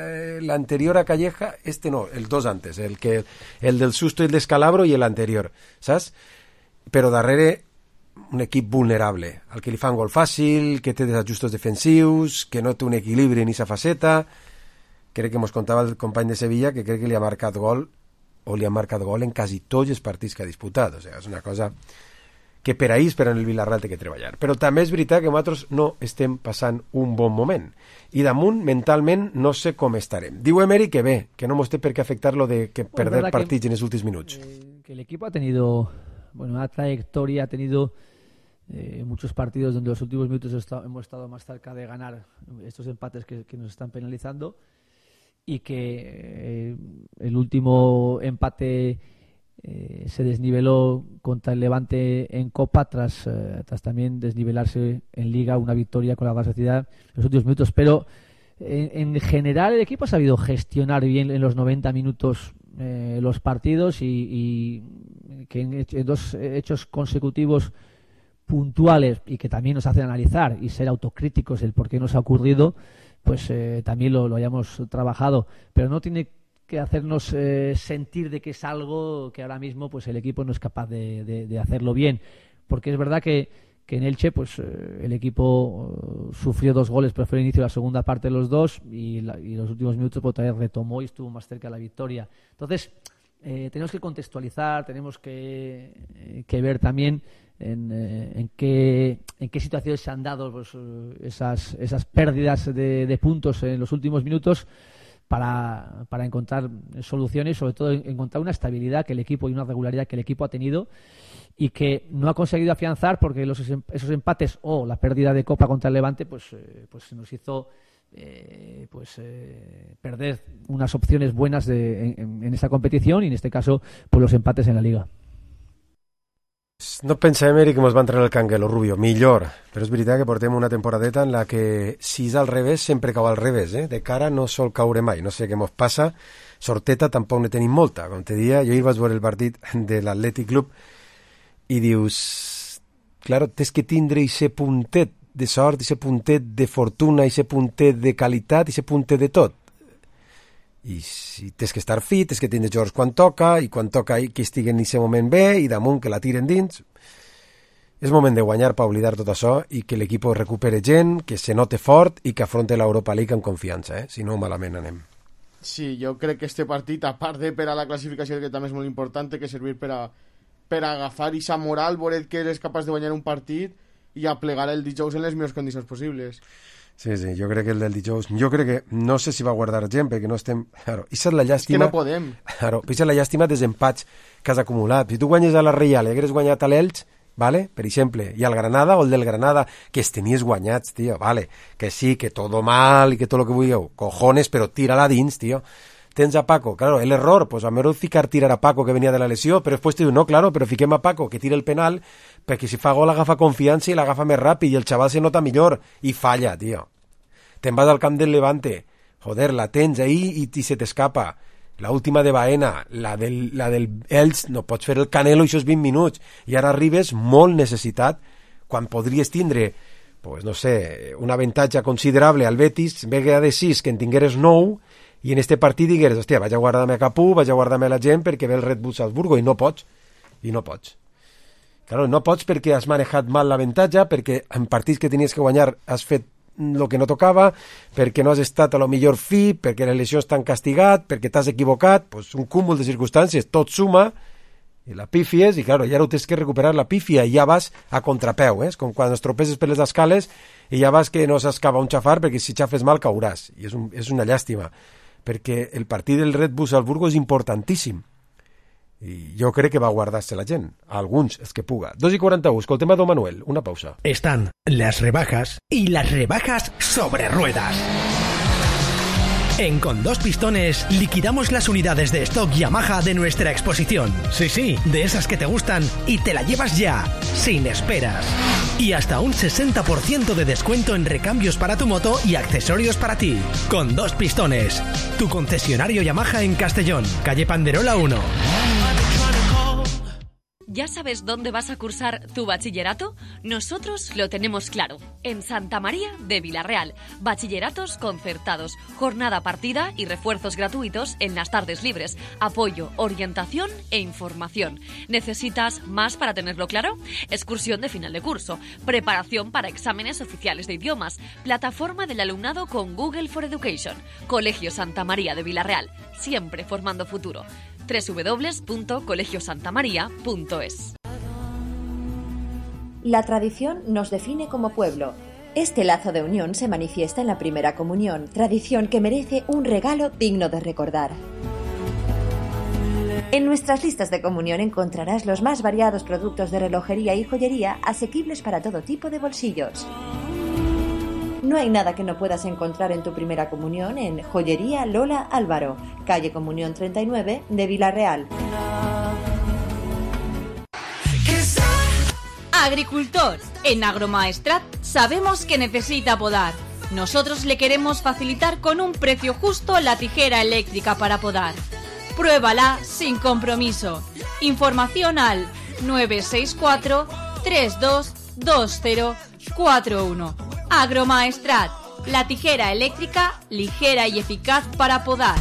a Calleja, no, el 2 antes, el del susto i el descalabro i l'anterior, saps? Però darrere un equip vulnerable, al que li fan gol fàcil, que té desajustos defensius, que no té un equilibri ni sa faceta. Crec que mos contava el company de Sevilla que crec que li ha marcat gol en quasi tots els partits que ha disputat. O sigui, és una cosa que per ahir esperen el Villarreal té que treballar. Però també és veritat que nosaltres no estem passant un bon moment. I damunt, mentalment, no sé com estarem. Diu Emery que bé, que no mos té per què afectar lo de que perder partits en els últims minuts. Que el equipo ha tenido una trayectoria, ha tenido muchos partidos donde los últimos minutos hemos estado más cerca de ganar estos empates que nos están penalizando, y que el último empate se desniveló contra el Levante en Copa tras también desnivelarse en Liga, una victoria con la Real Sociedad en los últimos minutos. Pero en general el equipo ha sabido gestionar bien en los 90 minutos los partidos, y que en 2 hechos consecutivos puntuales y que también nos hacen analizar y ser autocríticos del por qué nos ha ocurrido, pues también lo hayamos trabajado, pero no tiene que hacernos sentir de que es algo que ahora mismo pues el equipo no es capaz de hacerlo bien, porque es verdad que en Elche pues el equipo sufrió 2 goles, pero fue el inicio de la segunda parte de los 2, y los últimos minutos pues, otra vez retomó y estuvo más cerca de la victoria. Entonces tenemos que contextualizar, tenemos que ver también en qué situaciones se han dado pues, esas pérdidas de puntos en los últimos minutos, para encontrar soluciones, sobre todo encontrar una estabilidad que el equipo y una regularidad que el equipo ha tenido y que no ha conseguido afianzar, porque esos empates o la pérdida de Copa contra el Levante pues nos hizo perder unas opciones buenas en esta competición, y en este caso pues los empates en la Liga. No pensa Emery que mos va entrar el canguelo, Rubio, millor, però és veritat que portem una temporadeta en la que si és al revés sempre cau al revés, de cara no sol caure mai, no sé què mos passa, sorteta tampoc ne tenim molta, com te dia, jo ahir vaig veure el partit de l'Atlètic Club i dius, claro, tens que tindre ese puntet de sort, ese puntet de fortuna, ese puntet de qualitat, ese puntet de tot. I si tens que estar fit, tens que tindre jugadors quan toca, i quan toca que estiguen en aquest moment bé, i damunt que la tiren dins. És moment de guanyar per oblidar tot això i que l'equip recupere gent, que se note fort i que afronte l'Europa League amb confiança, si no malament anem. Sí, jo crec que este partit, a part de per a la classificació, que també és molt important, té que servir per a agafar aquesta moral, veure que eres capaç de guanyar un partit i a plegar el dijous en les millors condicions possibles. Sí, jo crec que el del dijous... Jo crec que no sé si va guardar gent, perquè no estem... Claro, això és la llàstima... És que no podem. Claro, això és la llàstima dels empats que has acumulat. Si tu guanyes a la Reial i hagués guanyat a l'Elx, vale? Per exemple, i al Granada o el del Granada, que es tenies guanyats, tio, vale, que sí, que todo mal i que tot lo que vulgueu, cojones, però tira-la dins, tio. Tens a Paco, claro, el error, pues a mejor ficar tirar a Paco que venia de la lesió, però després te diu, no, claro, però fiquem a Paco que tira el penal, perquè si fa gol agafa confiança i l'agafa més ràpid i el xaval se nota millor, i falla, tio. Te'n vas al camp del Levante, joder, la tens ahí i se t'escapa. La última de Baena, la del Elx, no pots fer el Canelo i aquests 20 minuts, i ara arribes molt necessitat, quan podries tindre, pues no sé, un avantatge considerable al Betis, en vez de 6, que en tingueres 9, i en este partit digueres, hòstia, vaig a guardar-me a Capú, vaig a guardar-me a la gent perquè ve el Red Bull Salzburgo, i no pots. Claro, no pots perquè has manejat mal l'avantatge, perquè en partits que tenies que guanyar has fet el que no tocava, perquè no has estat a lo millor fi, perquè les lesions t'han castigat, perquè t'has equivocat, pues un cúmul de circumstàncies, tot suma, i la pífies, i claro, ja no tens que recuperar la pífia, i ja vas a contrapeu, com quan es tropeces per les escales, i ja vas que no s'escava un xafar, perquè si xafes mal cauràs, i és una llàstima, perquè el partit del Red Bull Salzburgo és importantíssim, i jo crec que va guardar-se la gent, alguns els que puga. 2:41, escoltem a Don Manuel, una pausa. Están las rebajas y las rebajas sobre ruedas. En Con Dos Pistones liquidamos las unidades de stock Yamaha de nuestra exposición. Sí, de esas que te gustan y te la llevas ya, sin esperas. Y hasta un 60% de descuento en recambios para tu moto y accesorios para ti. Con Dos Pistones, tu concesionario Yamaha en Castellón, calle Panderola 1. ¿Ya sabes dónde vas a cursar tu bachillerato? Nosotros lo tenemos claro. En Santa María de Vilarreal. Bachilleratos concertados, jornada partida y refuerzos gratuitos en las tardes libres. Apoyo, orientación e información. ¿Necesitas más para tenerlo claro? Excursión de final de curso. Preparación para exámenes oficiales de idiomas. Plataforma del alumnado con Google for Education. Colegio Santa María de Vilarreal. Siempre formando futuro. www.colegiosantamaria.es. La tradición nos define como pueblo. Este lazo de unión se manifiesta en la primera comunión, tradición que merece un regalo digno de recordar. En nuestras listas de comunión encontrarás los más variados productos de relojería y joyería asequibles para todo tipo de bolsillos. No hay nada que no puedas encontrar en tu primera comunión en Joyería Lola Álvaro, calle Comunión 39 de Vilarreal. Agricultor. En Agromaestrat sabemos que necesita podar. Nosotros le queremos facilitar con un precio justo la tijera eléctrica para podar. Pruébala sin compromiso. Información al 964 322041. Agromaestrat, la tijera eléctrica ligera y eficaz para podar.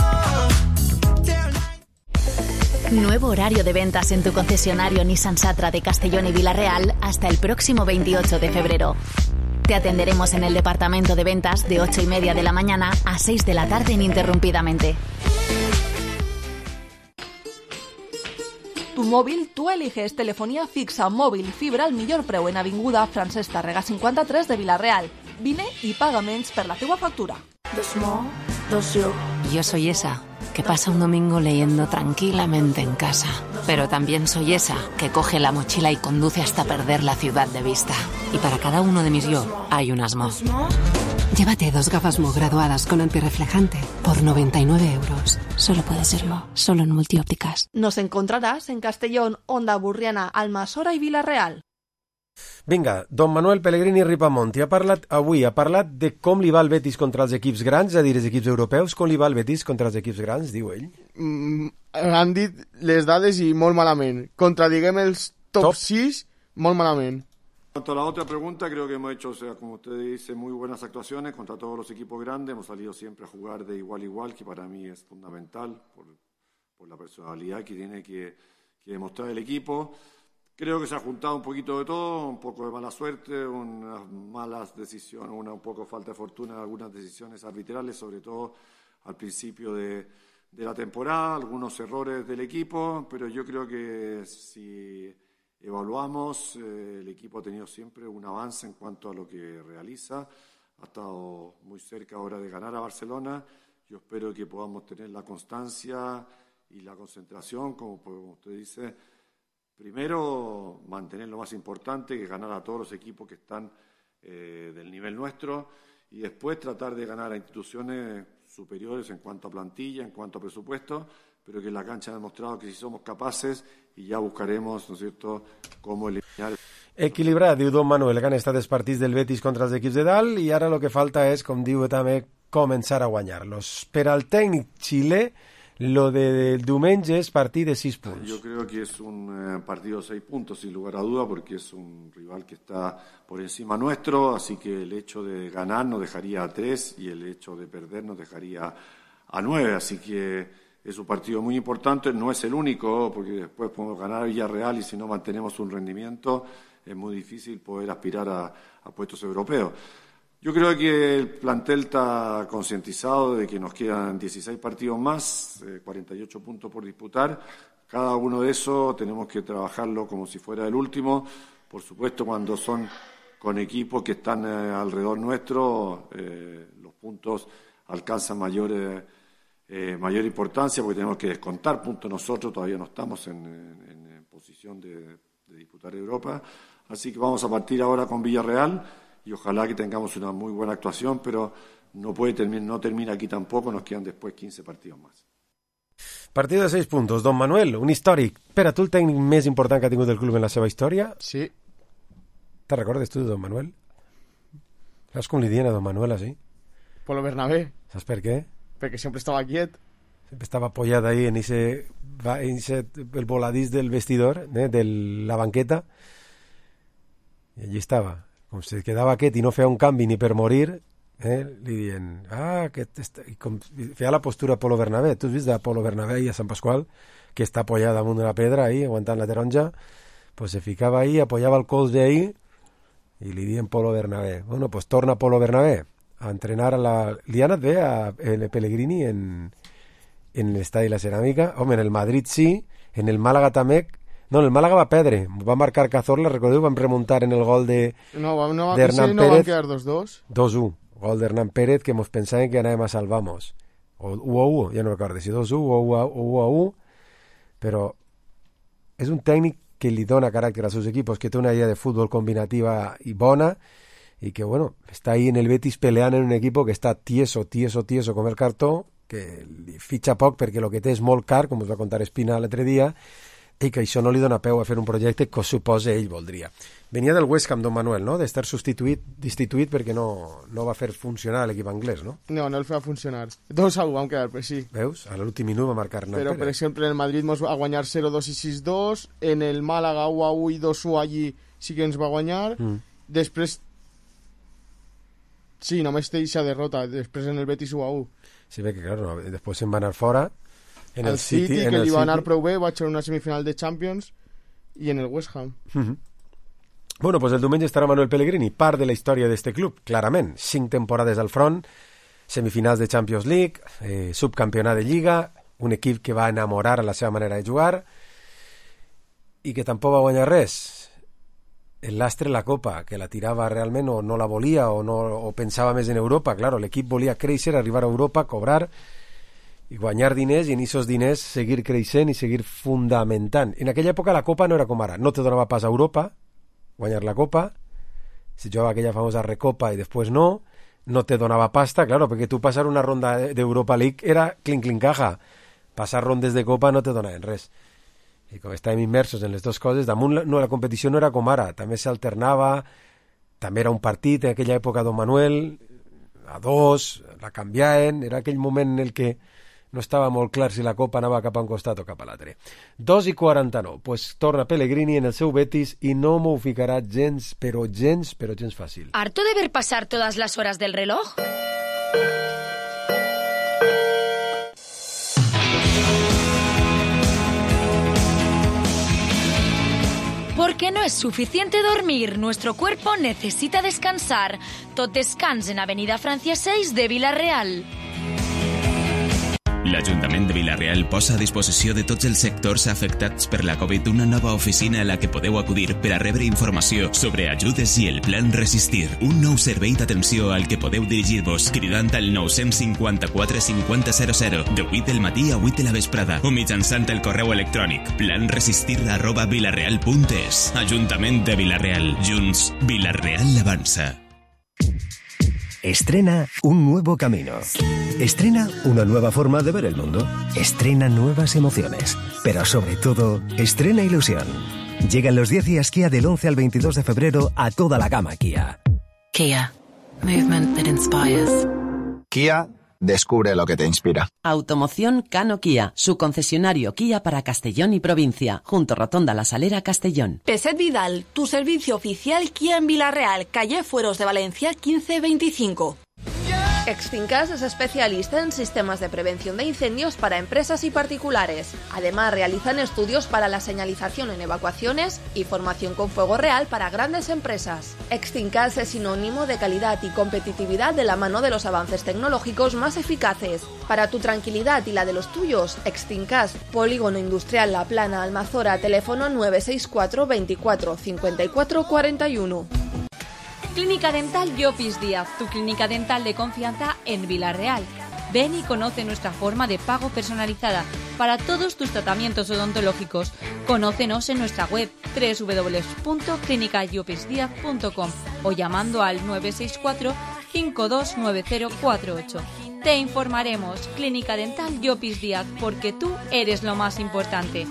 Nuevo horario de ventas en tu concesionario Nissan Satra de Castellón y Vilarreal hasta el próximo 28 de febrero. Te atenderemos en el departamento de ventas de 8:30 de la mañana a 6 de la tarde ininterrumpidamente. Tu móvil, tu eliges telefonía fixa, móvil, fibra al millor preu en Avinguda Francesc Tàrrega 53 de Vilarreal. Vine i paga menys per la teua factura. Yo soy esa que pasa un domingo leyendo tranquilamente en casa. Pero también soy esa que coge la mochila y conduce hasta perder la ciudad de vista. Y para cada uno de mis yo hay un Asmo. Llévate 2 gafas Mo graduadas con antirreflejante por 99 euros. Solo puede serlo, solo en Multiópticas. Nos encontrarás en Castellón, Onda Burriana, Almassora i Vilarreal. Vinga, don Manuel Pellegrini Ripamonti ha parlat de com li va el Betis contra els equips grans, és a dir, els equips europeus. Com li va el Betis contra els equips grans, diu ell? Han dit les dades i molt malament. Contra, diguem, els top 6, molt malament. En cuanto a la otra pregunta, creo que hemos hecho, como usted dice, muy buenas actuaciones contra todos los equipos grandes. Hemos salido siempre a jugar de igual a igual, que para mí es fundamental por la personalidad que tiene que demostrar el equipo. Creo que se ha juntado un poquito de todo, un poco de mala suerte, unas malas decisiones, un poco falta de fortuna en algunas decisiones arbitrales, sobre todo al principio de la temporada, algunos errores del equipo, pero yo creo que si evaluamos, el equipo ha tenido siempre un avance en cuanto a lo que realiza, ha estado muy cerca ahora de ganar a Barcelona. Yo espero que podamos tener la constancia y la concentración, como usted dice. Primero, mantener lo más importante, que ganar a todos los equipos que están del nivel nuestro, y después tratar de ganar a instituciones superiores en cuanto a plantilla, en cuanto a presupuesto, pero que en la cancha ha demostrado que si somos capaces, y ya buscaremos, ¿no es cierto?, cómo eliminar. Equilibrat, diu don Manuel, que han estat els partits del Betis contra els equips de dalt, i ara el que falta és, com diu també, començar a guanyar-los. Per al tècnic xilè, lo de diumenge es partido de 6 puntos. Yo creo que es un partido de 6 puntos, sin lugar a duda, porque es un rival que está por encima nuestro, así que el hecho de ganar nos dejaría a 3 y el hecho de perder nos dejaría a 9, así que es un partido muy importante, no es el único, porque después podemos ganar a Villarreal y si no mantenemos un rendimiento es muy difícil poder aspirar a puestos europeos. Yo creo que el plantel está concientizado de que nos quedan 16 partidos más, 48 puntos por disputar. Cada uno de esos tenemos que trabajarlo como si fuera el último. Por supuesto, cuando son con equipos que están alrededor nuestro, los puntos alcanzan mayor importancia porque tenemos que descontar puntos nosotros. Todavía no estamos en posición de disputar Europa. Así que vamos a partir ahora con Villarreal. Y ojalá que tengamos una muy buena actuación, pero no termina aquí tampoco, nos quedan después 15 partidos más. Partit de 6 puntos. Don Manuel, un històric. Per a tu el tècnic més important que ha tingut el club en la seva història? Sí. Te recordes tu de Don Manuel? Saps com li diuen a Don Manuel així? Polo Bernabé. Saps per què? Perquè sempre estava quiet. Sempre estava apoyat ahí en el voladís del vestidor, de la banqueta, i allí estava. Com se quedava quiet i no feia un canvi ni per morir, li diuen, i com feia la postura Polo Bernabé. Tu has vist de Polo Bernabé i a Sant Pasqual, que està apoyat damunt d'una pedra ahí, aguantant la taronja, pues se ficava ahí, apoyava el colze ahí, i li diuen Polo Bernabé. Bueno, pues torna Polo Bernabé a entrenar li ha anat bé a Pellegrini en l'estadi La Ceràmica. Home, en el Madrid sí, en el Màlaga també. No, el Màlaga va perdre, va marcar Cazorla, recordeu, vam remuntar en el gol de Hernán Pérez. No van quedar 2-2. 2-1, gol de Hernán Pérez, que mos pensaven que anàvem a salvar-nos. O 1-1, ja no recordo si 2-1 o 1-1, però és un tècnic que li dona caràcter als seus equipos, que té una idea de futbol combinativa i bona, i que, bueno, està ahí en el Betis peleant en un equipo que està tieso com el cartó, que li fitxa poc perquè el que té és molt car, com us va contar Espina l'altre dia, i que això no li dona peu a fer un projecte que suposa ell voldria. Venia del West Ham, Don Manuel, no?, d'estar destituït perquè no va fer funcionar l'equip anglès, no? No el feia funcionar. 2-1 vam quedar, però sí. Veus? A l'últim minut va marcar Hernán Pérez. Però, per exemple, en el Madrid ens va guanyar 0-2 i 6-2, en el Màlaga 1-1 i 2-1 allí sí que ens va guanyar, després sí, només té aquesta derrota, després en el Betis 1-1. Sí, bé que, claro, després se'n va anar fora. En el City, que li va anar prou bé, va eixir una semifinal de Champions, i en el West Ham. Bueno, pues el diumenge estarà Manuel Pellegrini, part de la història d'este club, clarament. 5 temporades al front, semifinals de Champions League, subcampionat de Lliga, un equip que va enamorar a la seva manera de jugar, i que tampoc va guanyar res. El lastre la Copa, que la tirava realment o no la volia o pensava més en Europa. Claro, l'equip volia créixer, arribar a Europa, cobrar i guanyar diners, i en aquests diners seguir creixent i seguir fundamentant. En aquella època la Copa no era com ara, no te donava pas a Europa guanyar la Copa, si jugava aquella famosa Recopa i després no te donava pasta, claro, perquè tu passar una ronda d'Europa League era clink-clink-caja, passar rondes de Copa no te donaven res. I com estàvem immersos en les dues coses, damunt la competició no era com ara, també s'alternava, també era un partit en aquella època Don Manuel, a 2, la canviaven, era aquell moment en el que no estava molt clar si la Copa anava cap a un costat o cap a l'altre. 2:49, pues torna Pellegrini en el seu Betis i no m'ho ficarà gens, però gens fàcil. ¿Harto de ver pasar todas las horas del reloj? Porque no es suficiente dormir, nuestro cuerpo necesita descansar. Tot descans en Avenida Francia 6 de Vila-real. L'Ajuntament de Vila-real posa a disposició de tots els sectors afectats per la Covid una nova oficina a la que podeu acudir per a rebre informació sobre ajudes i el Plan Resistir. Un nou servei d'atenció al que podeu dirigir-vos cridant al 954 5000 de 8 del matí a 8 de la vesprada o mitjançant el correu electrònic planresistir@vilareal.es. Ajuntament de Vila-real. Junts, Vila-real avança. Estrena un nuevo camino. Estrena una nueva forma de ver el mundo. Estrena nuevas emociones. Pero sobre todo, estrena ilusión. Llegan los 10 días Kia del 11 al 22 de febrero a toda la gama Kia. Kia. Movement that inspires. Kia, descubre lo que te inspira. Automoción Cano Kia, su concesionario Kia para Castellón y provincia, junto Rotonda La Salera, Castellón. Peset Vidal, tu servicio oficial Kia en Vila-real, calle Fueros de Valencia 1525. Extincas es especialista en sistemas de prevención de incendios para empresas y particulares. Además, realizan estudios para la señalización en evacuaciones y formación con fuego real para grandes empresas. Extincas es sinónimo de calidad y competitividad de la mano de los avances tecnológicos más eficaces. Para tu tranquilidad y la de los tuyos, Extincas, Polígono Industrial La Plana, Almazora, teléfono 964 24 54 41. Clínica Dental Llopis Díaz, tu clínica dental de confianza en Vila-real. Ven y conoce nuestra forma de pago personalizada para todos tus tratamientos odontológicos. Conócenos en nuestra web www.clinicallopisdiaz.com o llamando al 964 529048. Te informaremos. Clínica Dental Llopis Díaz, porque tú eres lo más importante.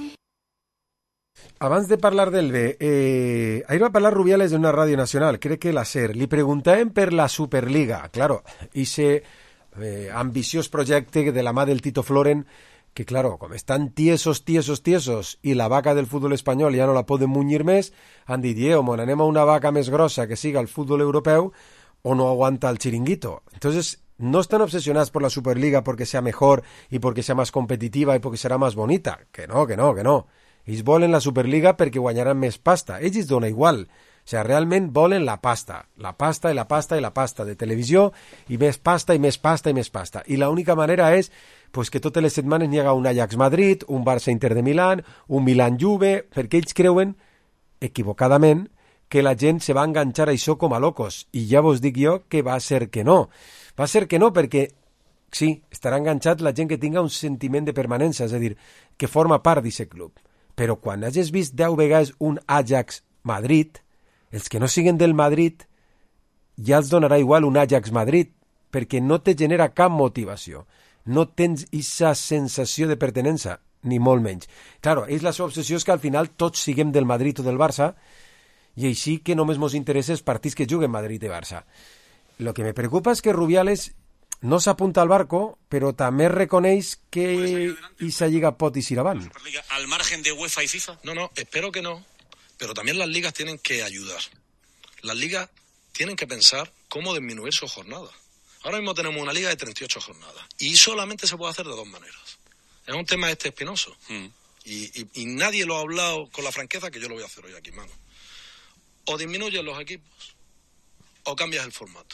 Abans de parlar del B, ahir va parlar Rubiales d'una ràdio nacional, crec que la SER. Li preguntàvem per la Superliga. Claro, ese ambiciós projecte de la mà del Tito Floren, que claro, com estan tiesos, i la vaca del futbol espanyol ja no la poden munyir més, han dit, mon, anem a una vaca més grossa que siga el futbol europeu o no aguanta el chiringuito. Entonces, no están obsesionados por la Superliga porque sea mejor y porque sea más competitiva y porque serà más bonita. Que no. Ells volen la Superliga perquè guanyaran més pasta. Ells dona igual. O sigui, realment volen la pasta. La pasta i la pasta i la pasta de televisió i més pasta i més pasta i més pasta. I l'única manera és pues, que totes les setmanes n'hi haga un Ajax Madrid, un Barça Inter de Milán, un Milán Juve, perquè ells creuen, equivocadament, que la gent se va enganxar a això com a locos. I ja vos dic jo que va ser que no. Va ser que no perquè, sí, estarà enganxat la gent que tinga un sentiment de permanència, és a dir, que forma part d'aquest club. Però quan hagis vist 10 vegades un Ajax Madrid, els que no siguen del Madrid ja els donarà igual un Ajax Madrid, perquè no te genera cap motivació. No tens aquesta sensació de pertinença, ni molt menys. Claro, és la seva obsessió és que al final tots siguem del Madrid o del Barça, i així que només ens interessa els partits que juguen Madrid i Barça. Lo que me preocupa és que Rubiales no s'apunta al barco, però també reconeix que esa lliga pot ir avant. Al margen de UEFA y FIFA. No, espero que no. Pero también las ligas tienen que ayudar. Las ligas tienen que pensar cómo disminuir sus jornadas. Ahora mismo tenemos una liga de 38 jornadas y solamente se puede hacer de dos maneras. Es un tema espinoso. Y nadie lo ha hablado con la franqueza que yo lo voy a hacer hoy aquí, mano. O disminuyes los equipos o cambias el formato.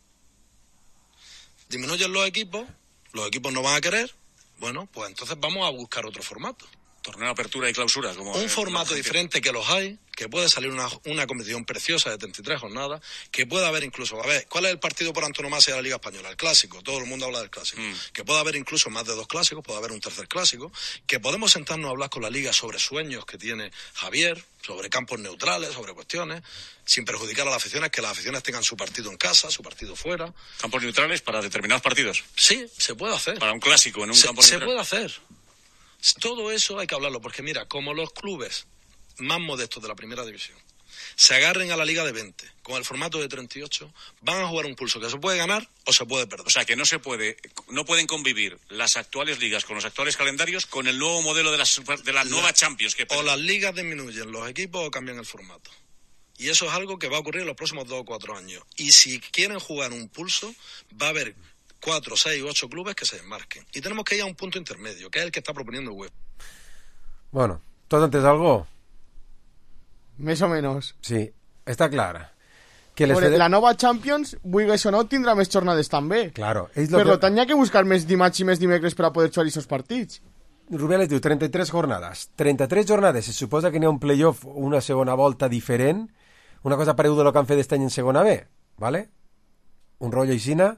Disminuyen los equipos no van a querer, bueno, pues entonces vamos a buscar otro formato. Torneo, apertura y clausura. Como un formato diferente que los hay, que puede salir una competición preciosa de 33 jornadas, que puede haber incluso, a ver, ¿cuál es el partido por antonomasia de la Liga Española? El clásico, todo el mundo habla del clásico. Que puede haber incluso más de 2 clásicos, puede haber un tercer clásico, que podemos sentarnos a hablar con la Liga sobre sueños que tiene Javier, sobre campos neutrales, sobre cuestiones, sin perjudicar a las aficiones, que las aficiones tengan su partido en casa, su partido fuera. ¿Campos neutrales para determinados partidos? Sí, se puede hacer. Para un clásico en un campo neutral. Se puede hacer. Todo eso hay que hablarlo, porque mira, como los clubes más modestos de la primera división se agarren a la liga de 20 con el formato de 38, van a jugar un pulso que se puede ganar o se puede perder. O sea que no pueden convivir las actuales ligas con los actuales calendarios con el nuevo modelo de la nueva Champions. O las ligas disminuyen los equipos o cambian el formato. Y eso es algo que va a ocurrir en los próximos 2 o 4 años. Y si quieren jugar un pulso, va a haber 4, 6, 8 clubes que se desmarquen. Y tenemos que ir a un punto intermedio, que es el que está proponiendo el web. Bueno, ¿tú antes algo? Més o menos. Sí, està clara. Que la nova Champions, vulguis o no, tindrà més jornades també. Claro. Per tant, hi ha que buscar més dimarts i més dimecres per a poder jugar aquests partits. Rubiales diu 33 jornades. 33 jornades, se suposa que n'hi ha un playoff, una segona volta diferent, una cosa pareguda a lo que han fet este any en segona B, ¿vale? Un rotllo aixina.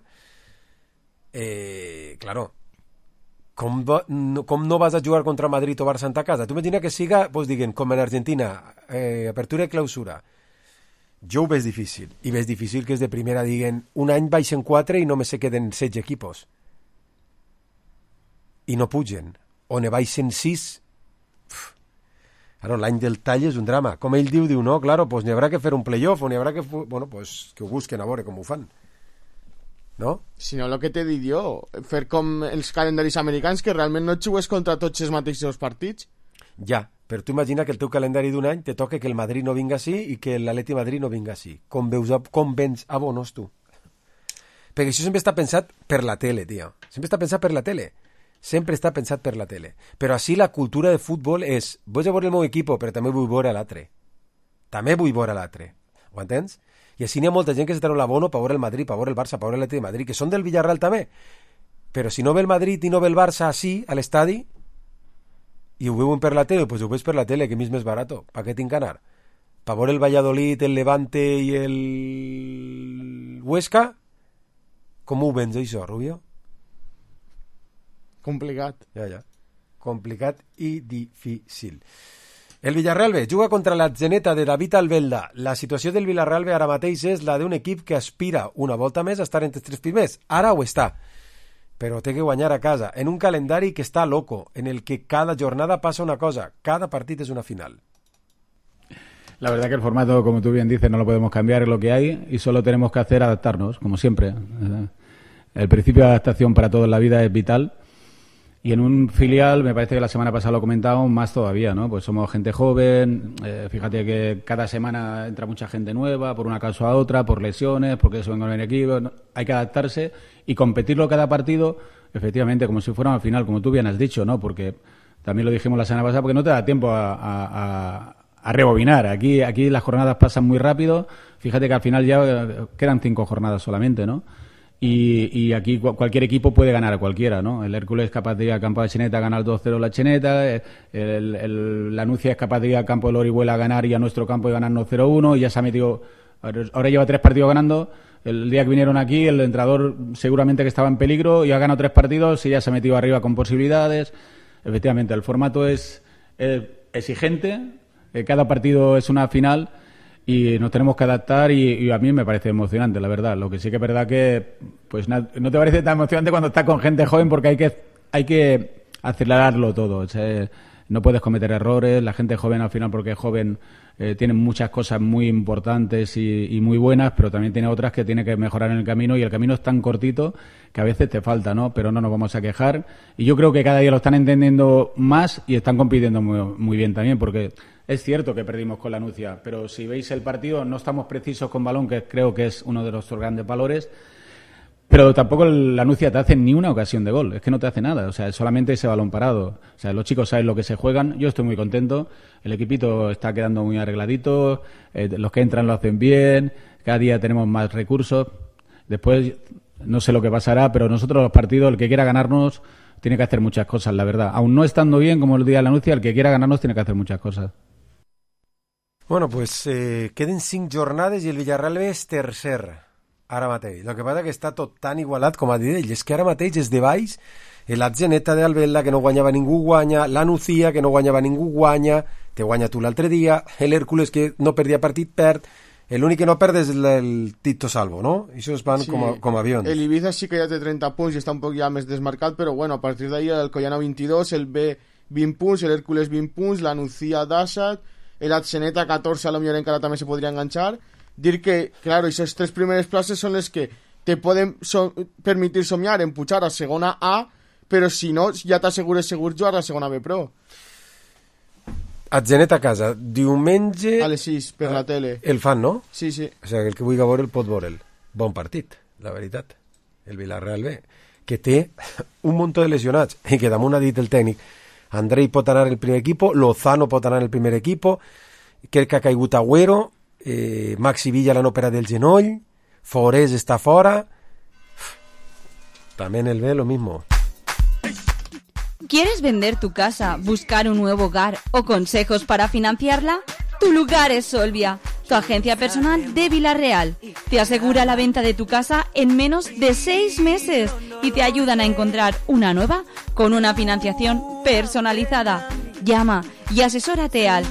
Claro, com no vas a jugar contra Madrid o Barça en ta casa? Tu imagina que siga, pues diguen, com en Argentina, apertura i clausura. Jo ho veig difícil, i veig difícil que és de primera, diguen, un any baixen 4 i només se queden 16 equipos i no pugen, o ne baixen 6. Claro, l'any del tall és un drama. Com ell diu, no, claro, pues n'hi haurà que fer un playoff, o n'hi haurà que, bueno, pues que ho busquen a veure com ho fan. No? Si no, el que t'he dit jo, fer com els calendaris americans, que realment no jugues contra tots els mateixos partits. Ja, però tu imagina que el teu calendari d'un any te toca que el Madrid no vinga així i que l'Atleti Madrid no vinga així. Com vens abonos tu? Perquè això sempre està pensat per la tele, tio. Sempre està pensat per la tele. Sempre està pensat per la tele. Però així la cultura de futbol és, vull veure el meu equip, però també vull veure l'altre. També vull veure l'altre. Ho entens? I així n'hi ha molta gent que se treu l'abono per veure el Madrid, per veure el Barça, per veure l'Atleti de Madrid, que són del Villarreal també. Però si no ve el Madrid i no ve el Barça així, a l'estadi, i ho veuen per la tele, pues ho veus per la tele, que és més barat. Per què tinc que anar? Per veure el Valladolid, el Levante i el Huesca? Com ho vens, això, Rubio? Complicat. Ja. Complicat i difícil. El Villarreal B juga contra l'Atzeneta de David Albelda. La situació del Villarreal B ara mateix és la d'un equip que aspira una volta més a estar entre els 3 primers. Ara ho està, però té que guanyar a casa, en un calendari que està loco, en el que cada jornada passa una cosa, cada partit és una final. La verdad que el formato, como tú bien dices, no lo podemos cambiar, es lo que hay y solo tenemos que hacer adaptarnos, como siempre. El principio de adaptación para todo en la vida es vital y en un filial, me parece que la semana pasada lo comentamos, más todavía, ¿no? Pues somos gente joven, fíjate que cada semana entra mucha gente nueva, por una causa a otra, por lesiones, porque eso venga en el equipo, ¿no? Hay que adaptarse y competirlo cada partido, efectivamente, como si fuera una final, como tú bien has dicho, ¿no? Porque también lo dijimos la semana pasada, porque no te da tiempo a rebobinar. Aquí las jornadas pasan muy rápido. Fíjate que al final ya quedan 5 jornadas solamente, ¿no? Y aquí cualquier equipo puede ganar a cualquiera, ¿no? El Hércules es capaz de ir al campo de Cheneta a ganar 2-0 la Cheneta, la Nucia es capaz de ir al campo de Orihuela a ganar y a nuestro campo de ganarnos 0-1 y ya se ha metido... Ahora lleva 3 partidos ganando. El día que vinieron aquí el entrenador seguramente que estaba en peligro y ha ganado 3 partidos y ya se ha metido arriba con posibilidades. Efectivamente, el formato es exigente. Cada partido es una final y nos tenemos que adaptar y a mí me parece emocionante, la verdad. Lo que sí que es verdad que pues no te parece tan emocionante cuando estás con gente joven porque hay que acelerarlo todo. O sea, no puedes cometer errores. La gente joven al final, porque es joven, tiene muchas cosas muy importantes y muy buenas, pero también tiene otras que tiene que mejorar en el camino y el camino es tan cortito que a veces te falta, ¿no? Pero no nos vamos a quejar y yo creo que cada día lo están entendiendo más y están compitiendo muy bien también, porque es cierto que perdimos con la Nucia, pero si veis el partido no estamos precisos con balón, que creo que es uno de nuestros grandes valores, pero tampoco la Nucia te hace ni una ocasión de gol, es que no te hace nada, o sea, solamente ese balón parado. O sea, los chicos saben lo que se juegan, yo estoy muy contento, el equipito está quedando muy arregladito, los que entran lo hacen bien, cada día tenemos más recursos. Después no sé lo que pasará, pero nosotros los partidos, el que quiera ganarnos tiene que hacer muchas cosas, la verdad. Aún no estando bien como el día de la Nucia, el que quiera ganarnos tiene que hacer muchas cosas. Bueno, pues queden 5 jornades i el Villarreal B és tercer ara mateix. El que passa que està tot tan igualat com ha dit ell, és que ara mateix és de baix l'Atzeneta d'Albelda, que no guanyava ningú guanya, la Nucia, que no guanyava ningú guanya, te guanya tu l'altre dia, l'Hèrcules, que no perdia partit, perd, l'únic que no perd és el Tito Salvo, no? Això es van sí, com avions. El Ibiza sí que ja té 30 punts i està un poc ja més desmarcat, però bueno, a partir d'ahí el Collana 22, el B 20 punts, l'Hèrcules 20 punts, la Nucia 17, l'Atzeneta 14, a lo millor encara també se podria enganxar. Dir que, claro, aquestes 3 primeres places són les que te poden permitir somiar en pujar a segona A, però si no, ja t'assegures segur jugar a segona B Pro. Atzeneta a casa, diumenge... A les 6, per la tele. El fan, no? Sí, sí. O sigui, el que vulgui veure'l pot veure'l. Bon partit, la veritat. El Villarreal B, que té un munt de lesionats, i que damunt ha dit el tècnic, Andrei pot anar en el primer equipo, Lozano pot anar en el primer equipo, crec que ha caigut Agüero, Maxi Villa l'han operat del genoll, Forés està fora, també en el B lo mismo. ¿Quieres vender tu casa, buscar un nuevo hogar o consejos para financiarla? Tu lugar es Solvia, tu agencia personal de Villarreal. Te asegura la venta de tu casa en menos de 6 meses y te ayudan a encontrar una nueva con una financiación personalizada. Llama y asesórate al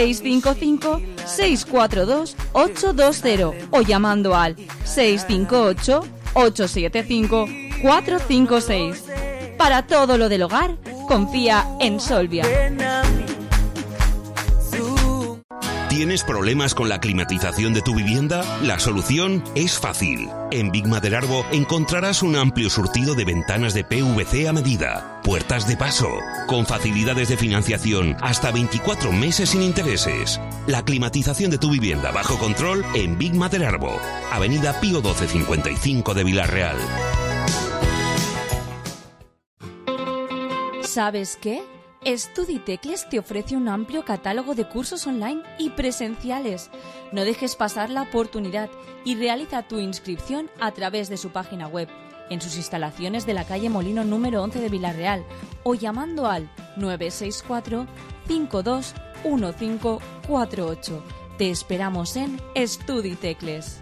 655-642-820 o llamando al 658-875-456. Para todo lo del hogar, confía en Solvia. ¿Tienes problemas con la climatización de tu vivienda? La solución es fácil. En Big Maderarbo encontrarás un amplio surtido de ventanas de PVC a medida, puertas de paso, con facilidades de financiación hasta 24 meses sin intereses. La climatización de tu vivienda bajo control en Big Maderarbo, Avenida Pío 1255 de Villarreal. ¿Sabes qué? StudiTecles te ofrece un amplio catálogo de cursos online y presenciales. No dejes pasar la oportunidad y realiza tu inscripción a través de su página web, en sus instalaciones de la calle Molino número 11 de Villarreal o llamando al 964-521548. Te esperamos en StudiTecles.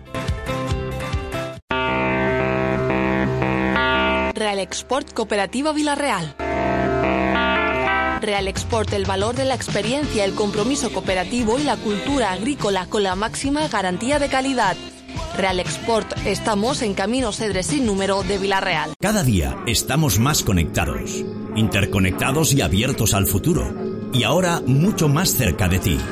Real Export Cooperativa Villarreal. Real Export el valor de la experiencia, el compromiso cooperativo y la cultura agrícola con la máxima garantía de calidad. Real Export, estamos en Camino Cedre sin número de Vila-real. Cada día estamos más conectados, interconectados y abiertos al futuro. Y ahora mucho más cerca de ti.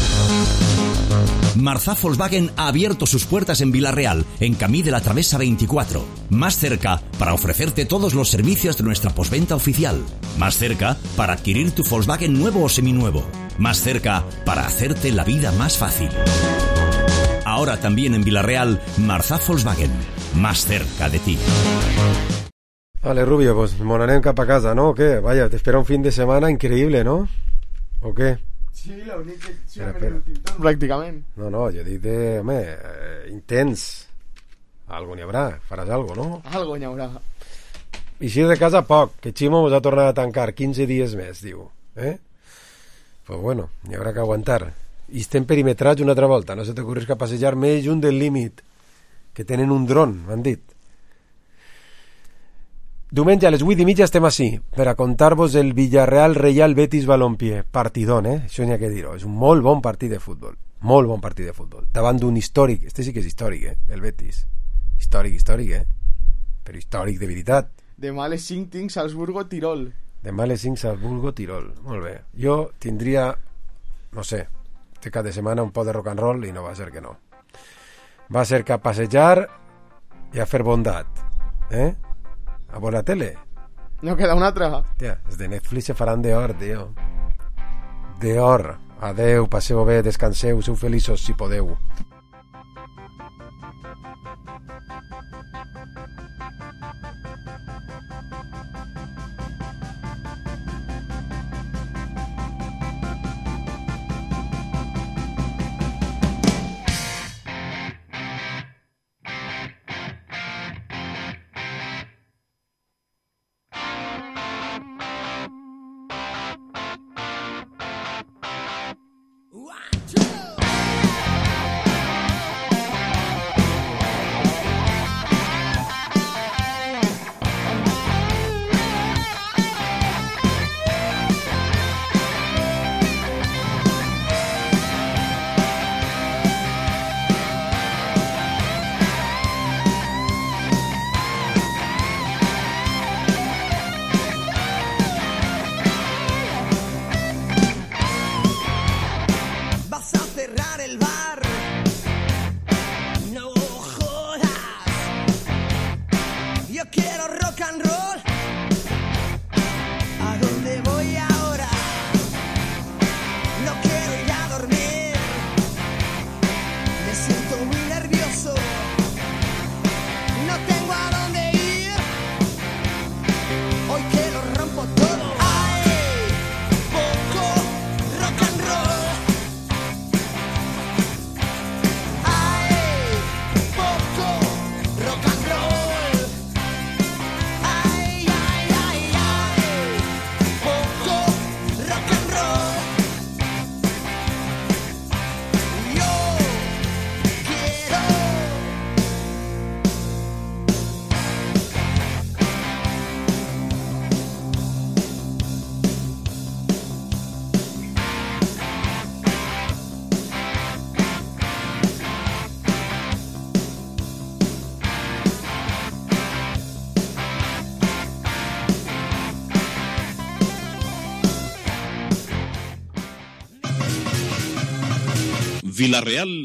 Marzà Volkswagen ha abierto sus puertas en Vila-real, en Camí de la Travessa 24. Más cerca para ofrecerte todos los servicios de nuestra postventa oficial. Más cerca para adquirir tu Volkswagen nuevo o seminuevo. Más cerca para hacerte la vida más fácil. Ahora también en Vila-real, Marzà Volkswagen. Más cerca de ti. Vale, Rubio, pues monanem cap a casa, ¿no? ¿O qué? Vaya, te espera un fin de semana increíble, ¿no? ¿O qué? Sí, l'únic que sí, pràcticament. No, jo dic de, home, intens. Algo n'hi haurà, faràs algo, no? Algo n'hi haurà. Eixir de casa poc, que Ximo us ha tornat a tancar 15 dies més, diu. Pues bueno, n'hi haurà que aguantar. I estem perimetrats una altra volta, no se t'ocorrisca passejar més junt del límit, que tenen un dron, m'han dit. Diumenge a les 8:30 estem així per a contar-vos el Villarreal Reial Betis Balompié. Partidón, això n'hi ha que dir-ho. És un molt bon partit de futbol. Molt bon partit de futbol. Davant d'un històric. Este sí que és històric, el Betis. Històric, però històric de veritat. Demà a les 5 tinc Salzburgo-Tirol. Demà a les 5 Salzburgo-Tirol. Molt bé. Jo tindria, no sé, este cap de setmana un poc de rock and roll i no va ser que no. Va ser que a passejar i a fer bondat. A veure la tele. No queda una altra. Hòstia, els de Netflix se faran d'or, tio. D'or. Adeu, passeu bé, descanseu, sou feliços si podeu. Vila-real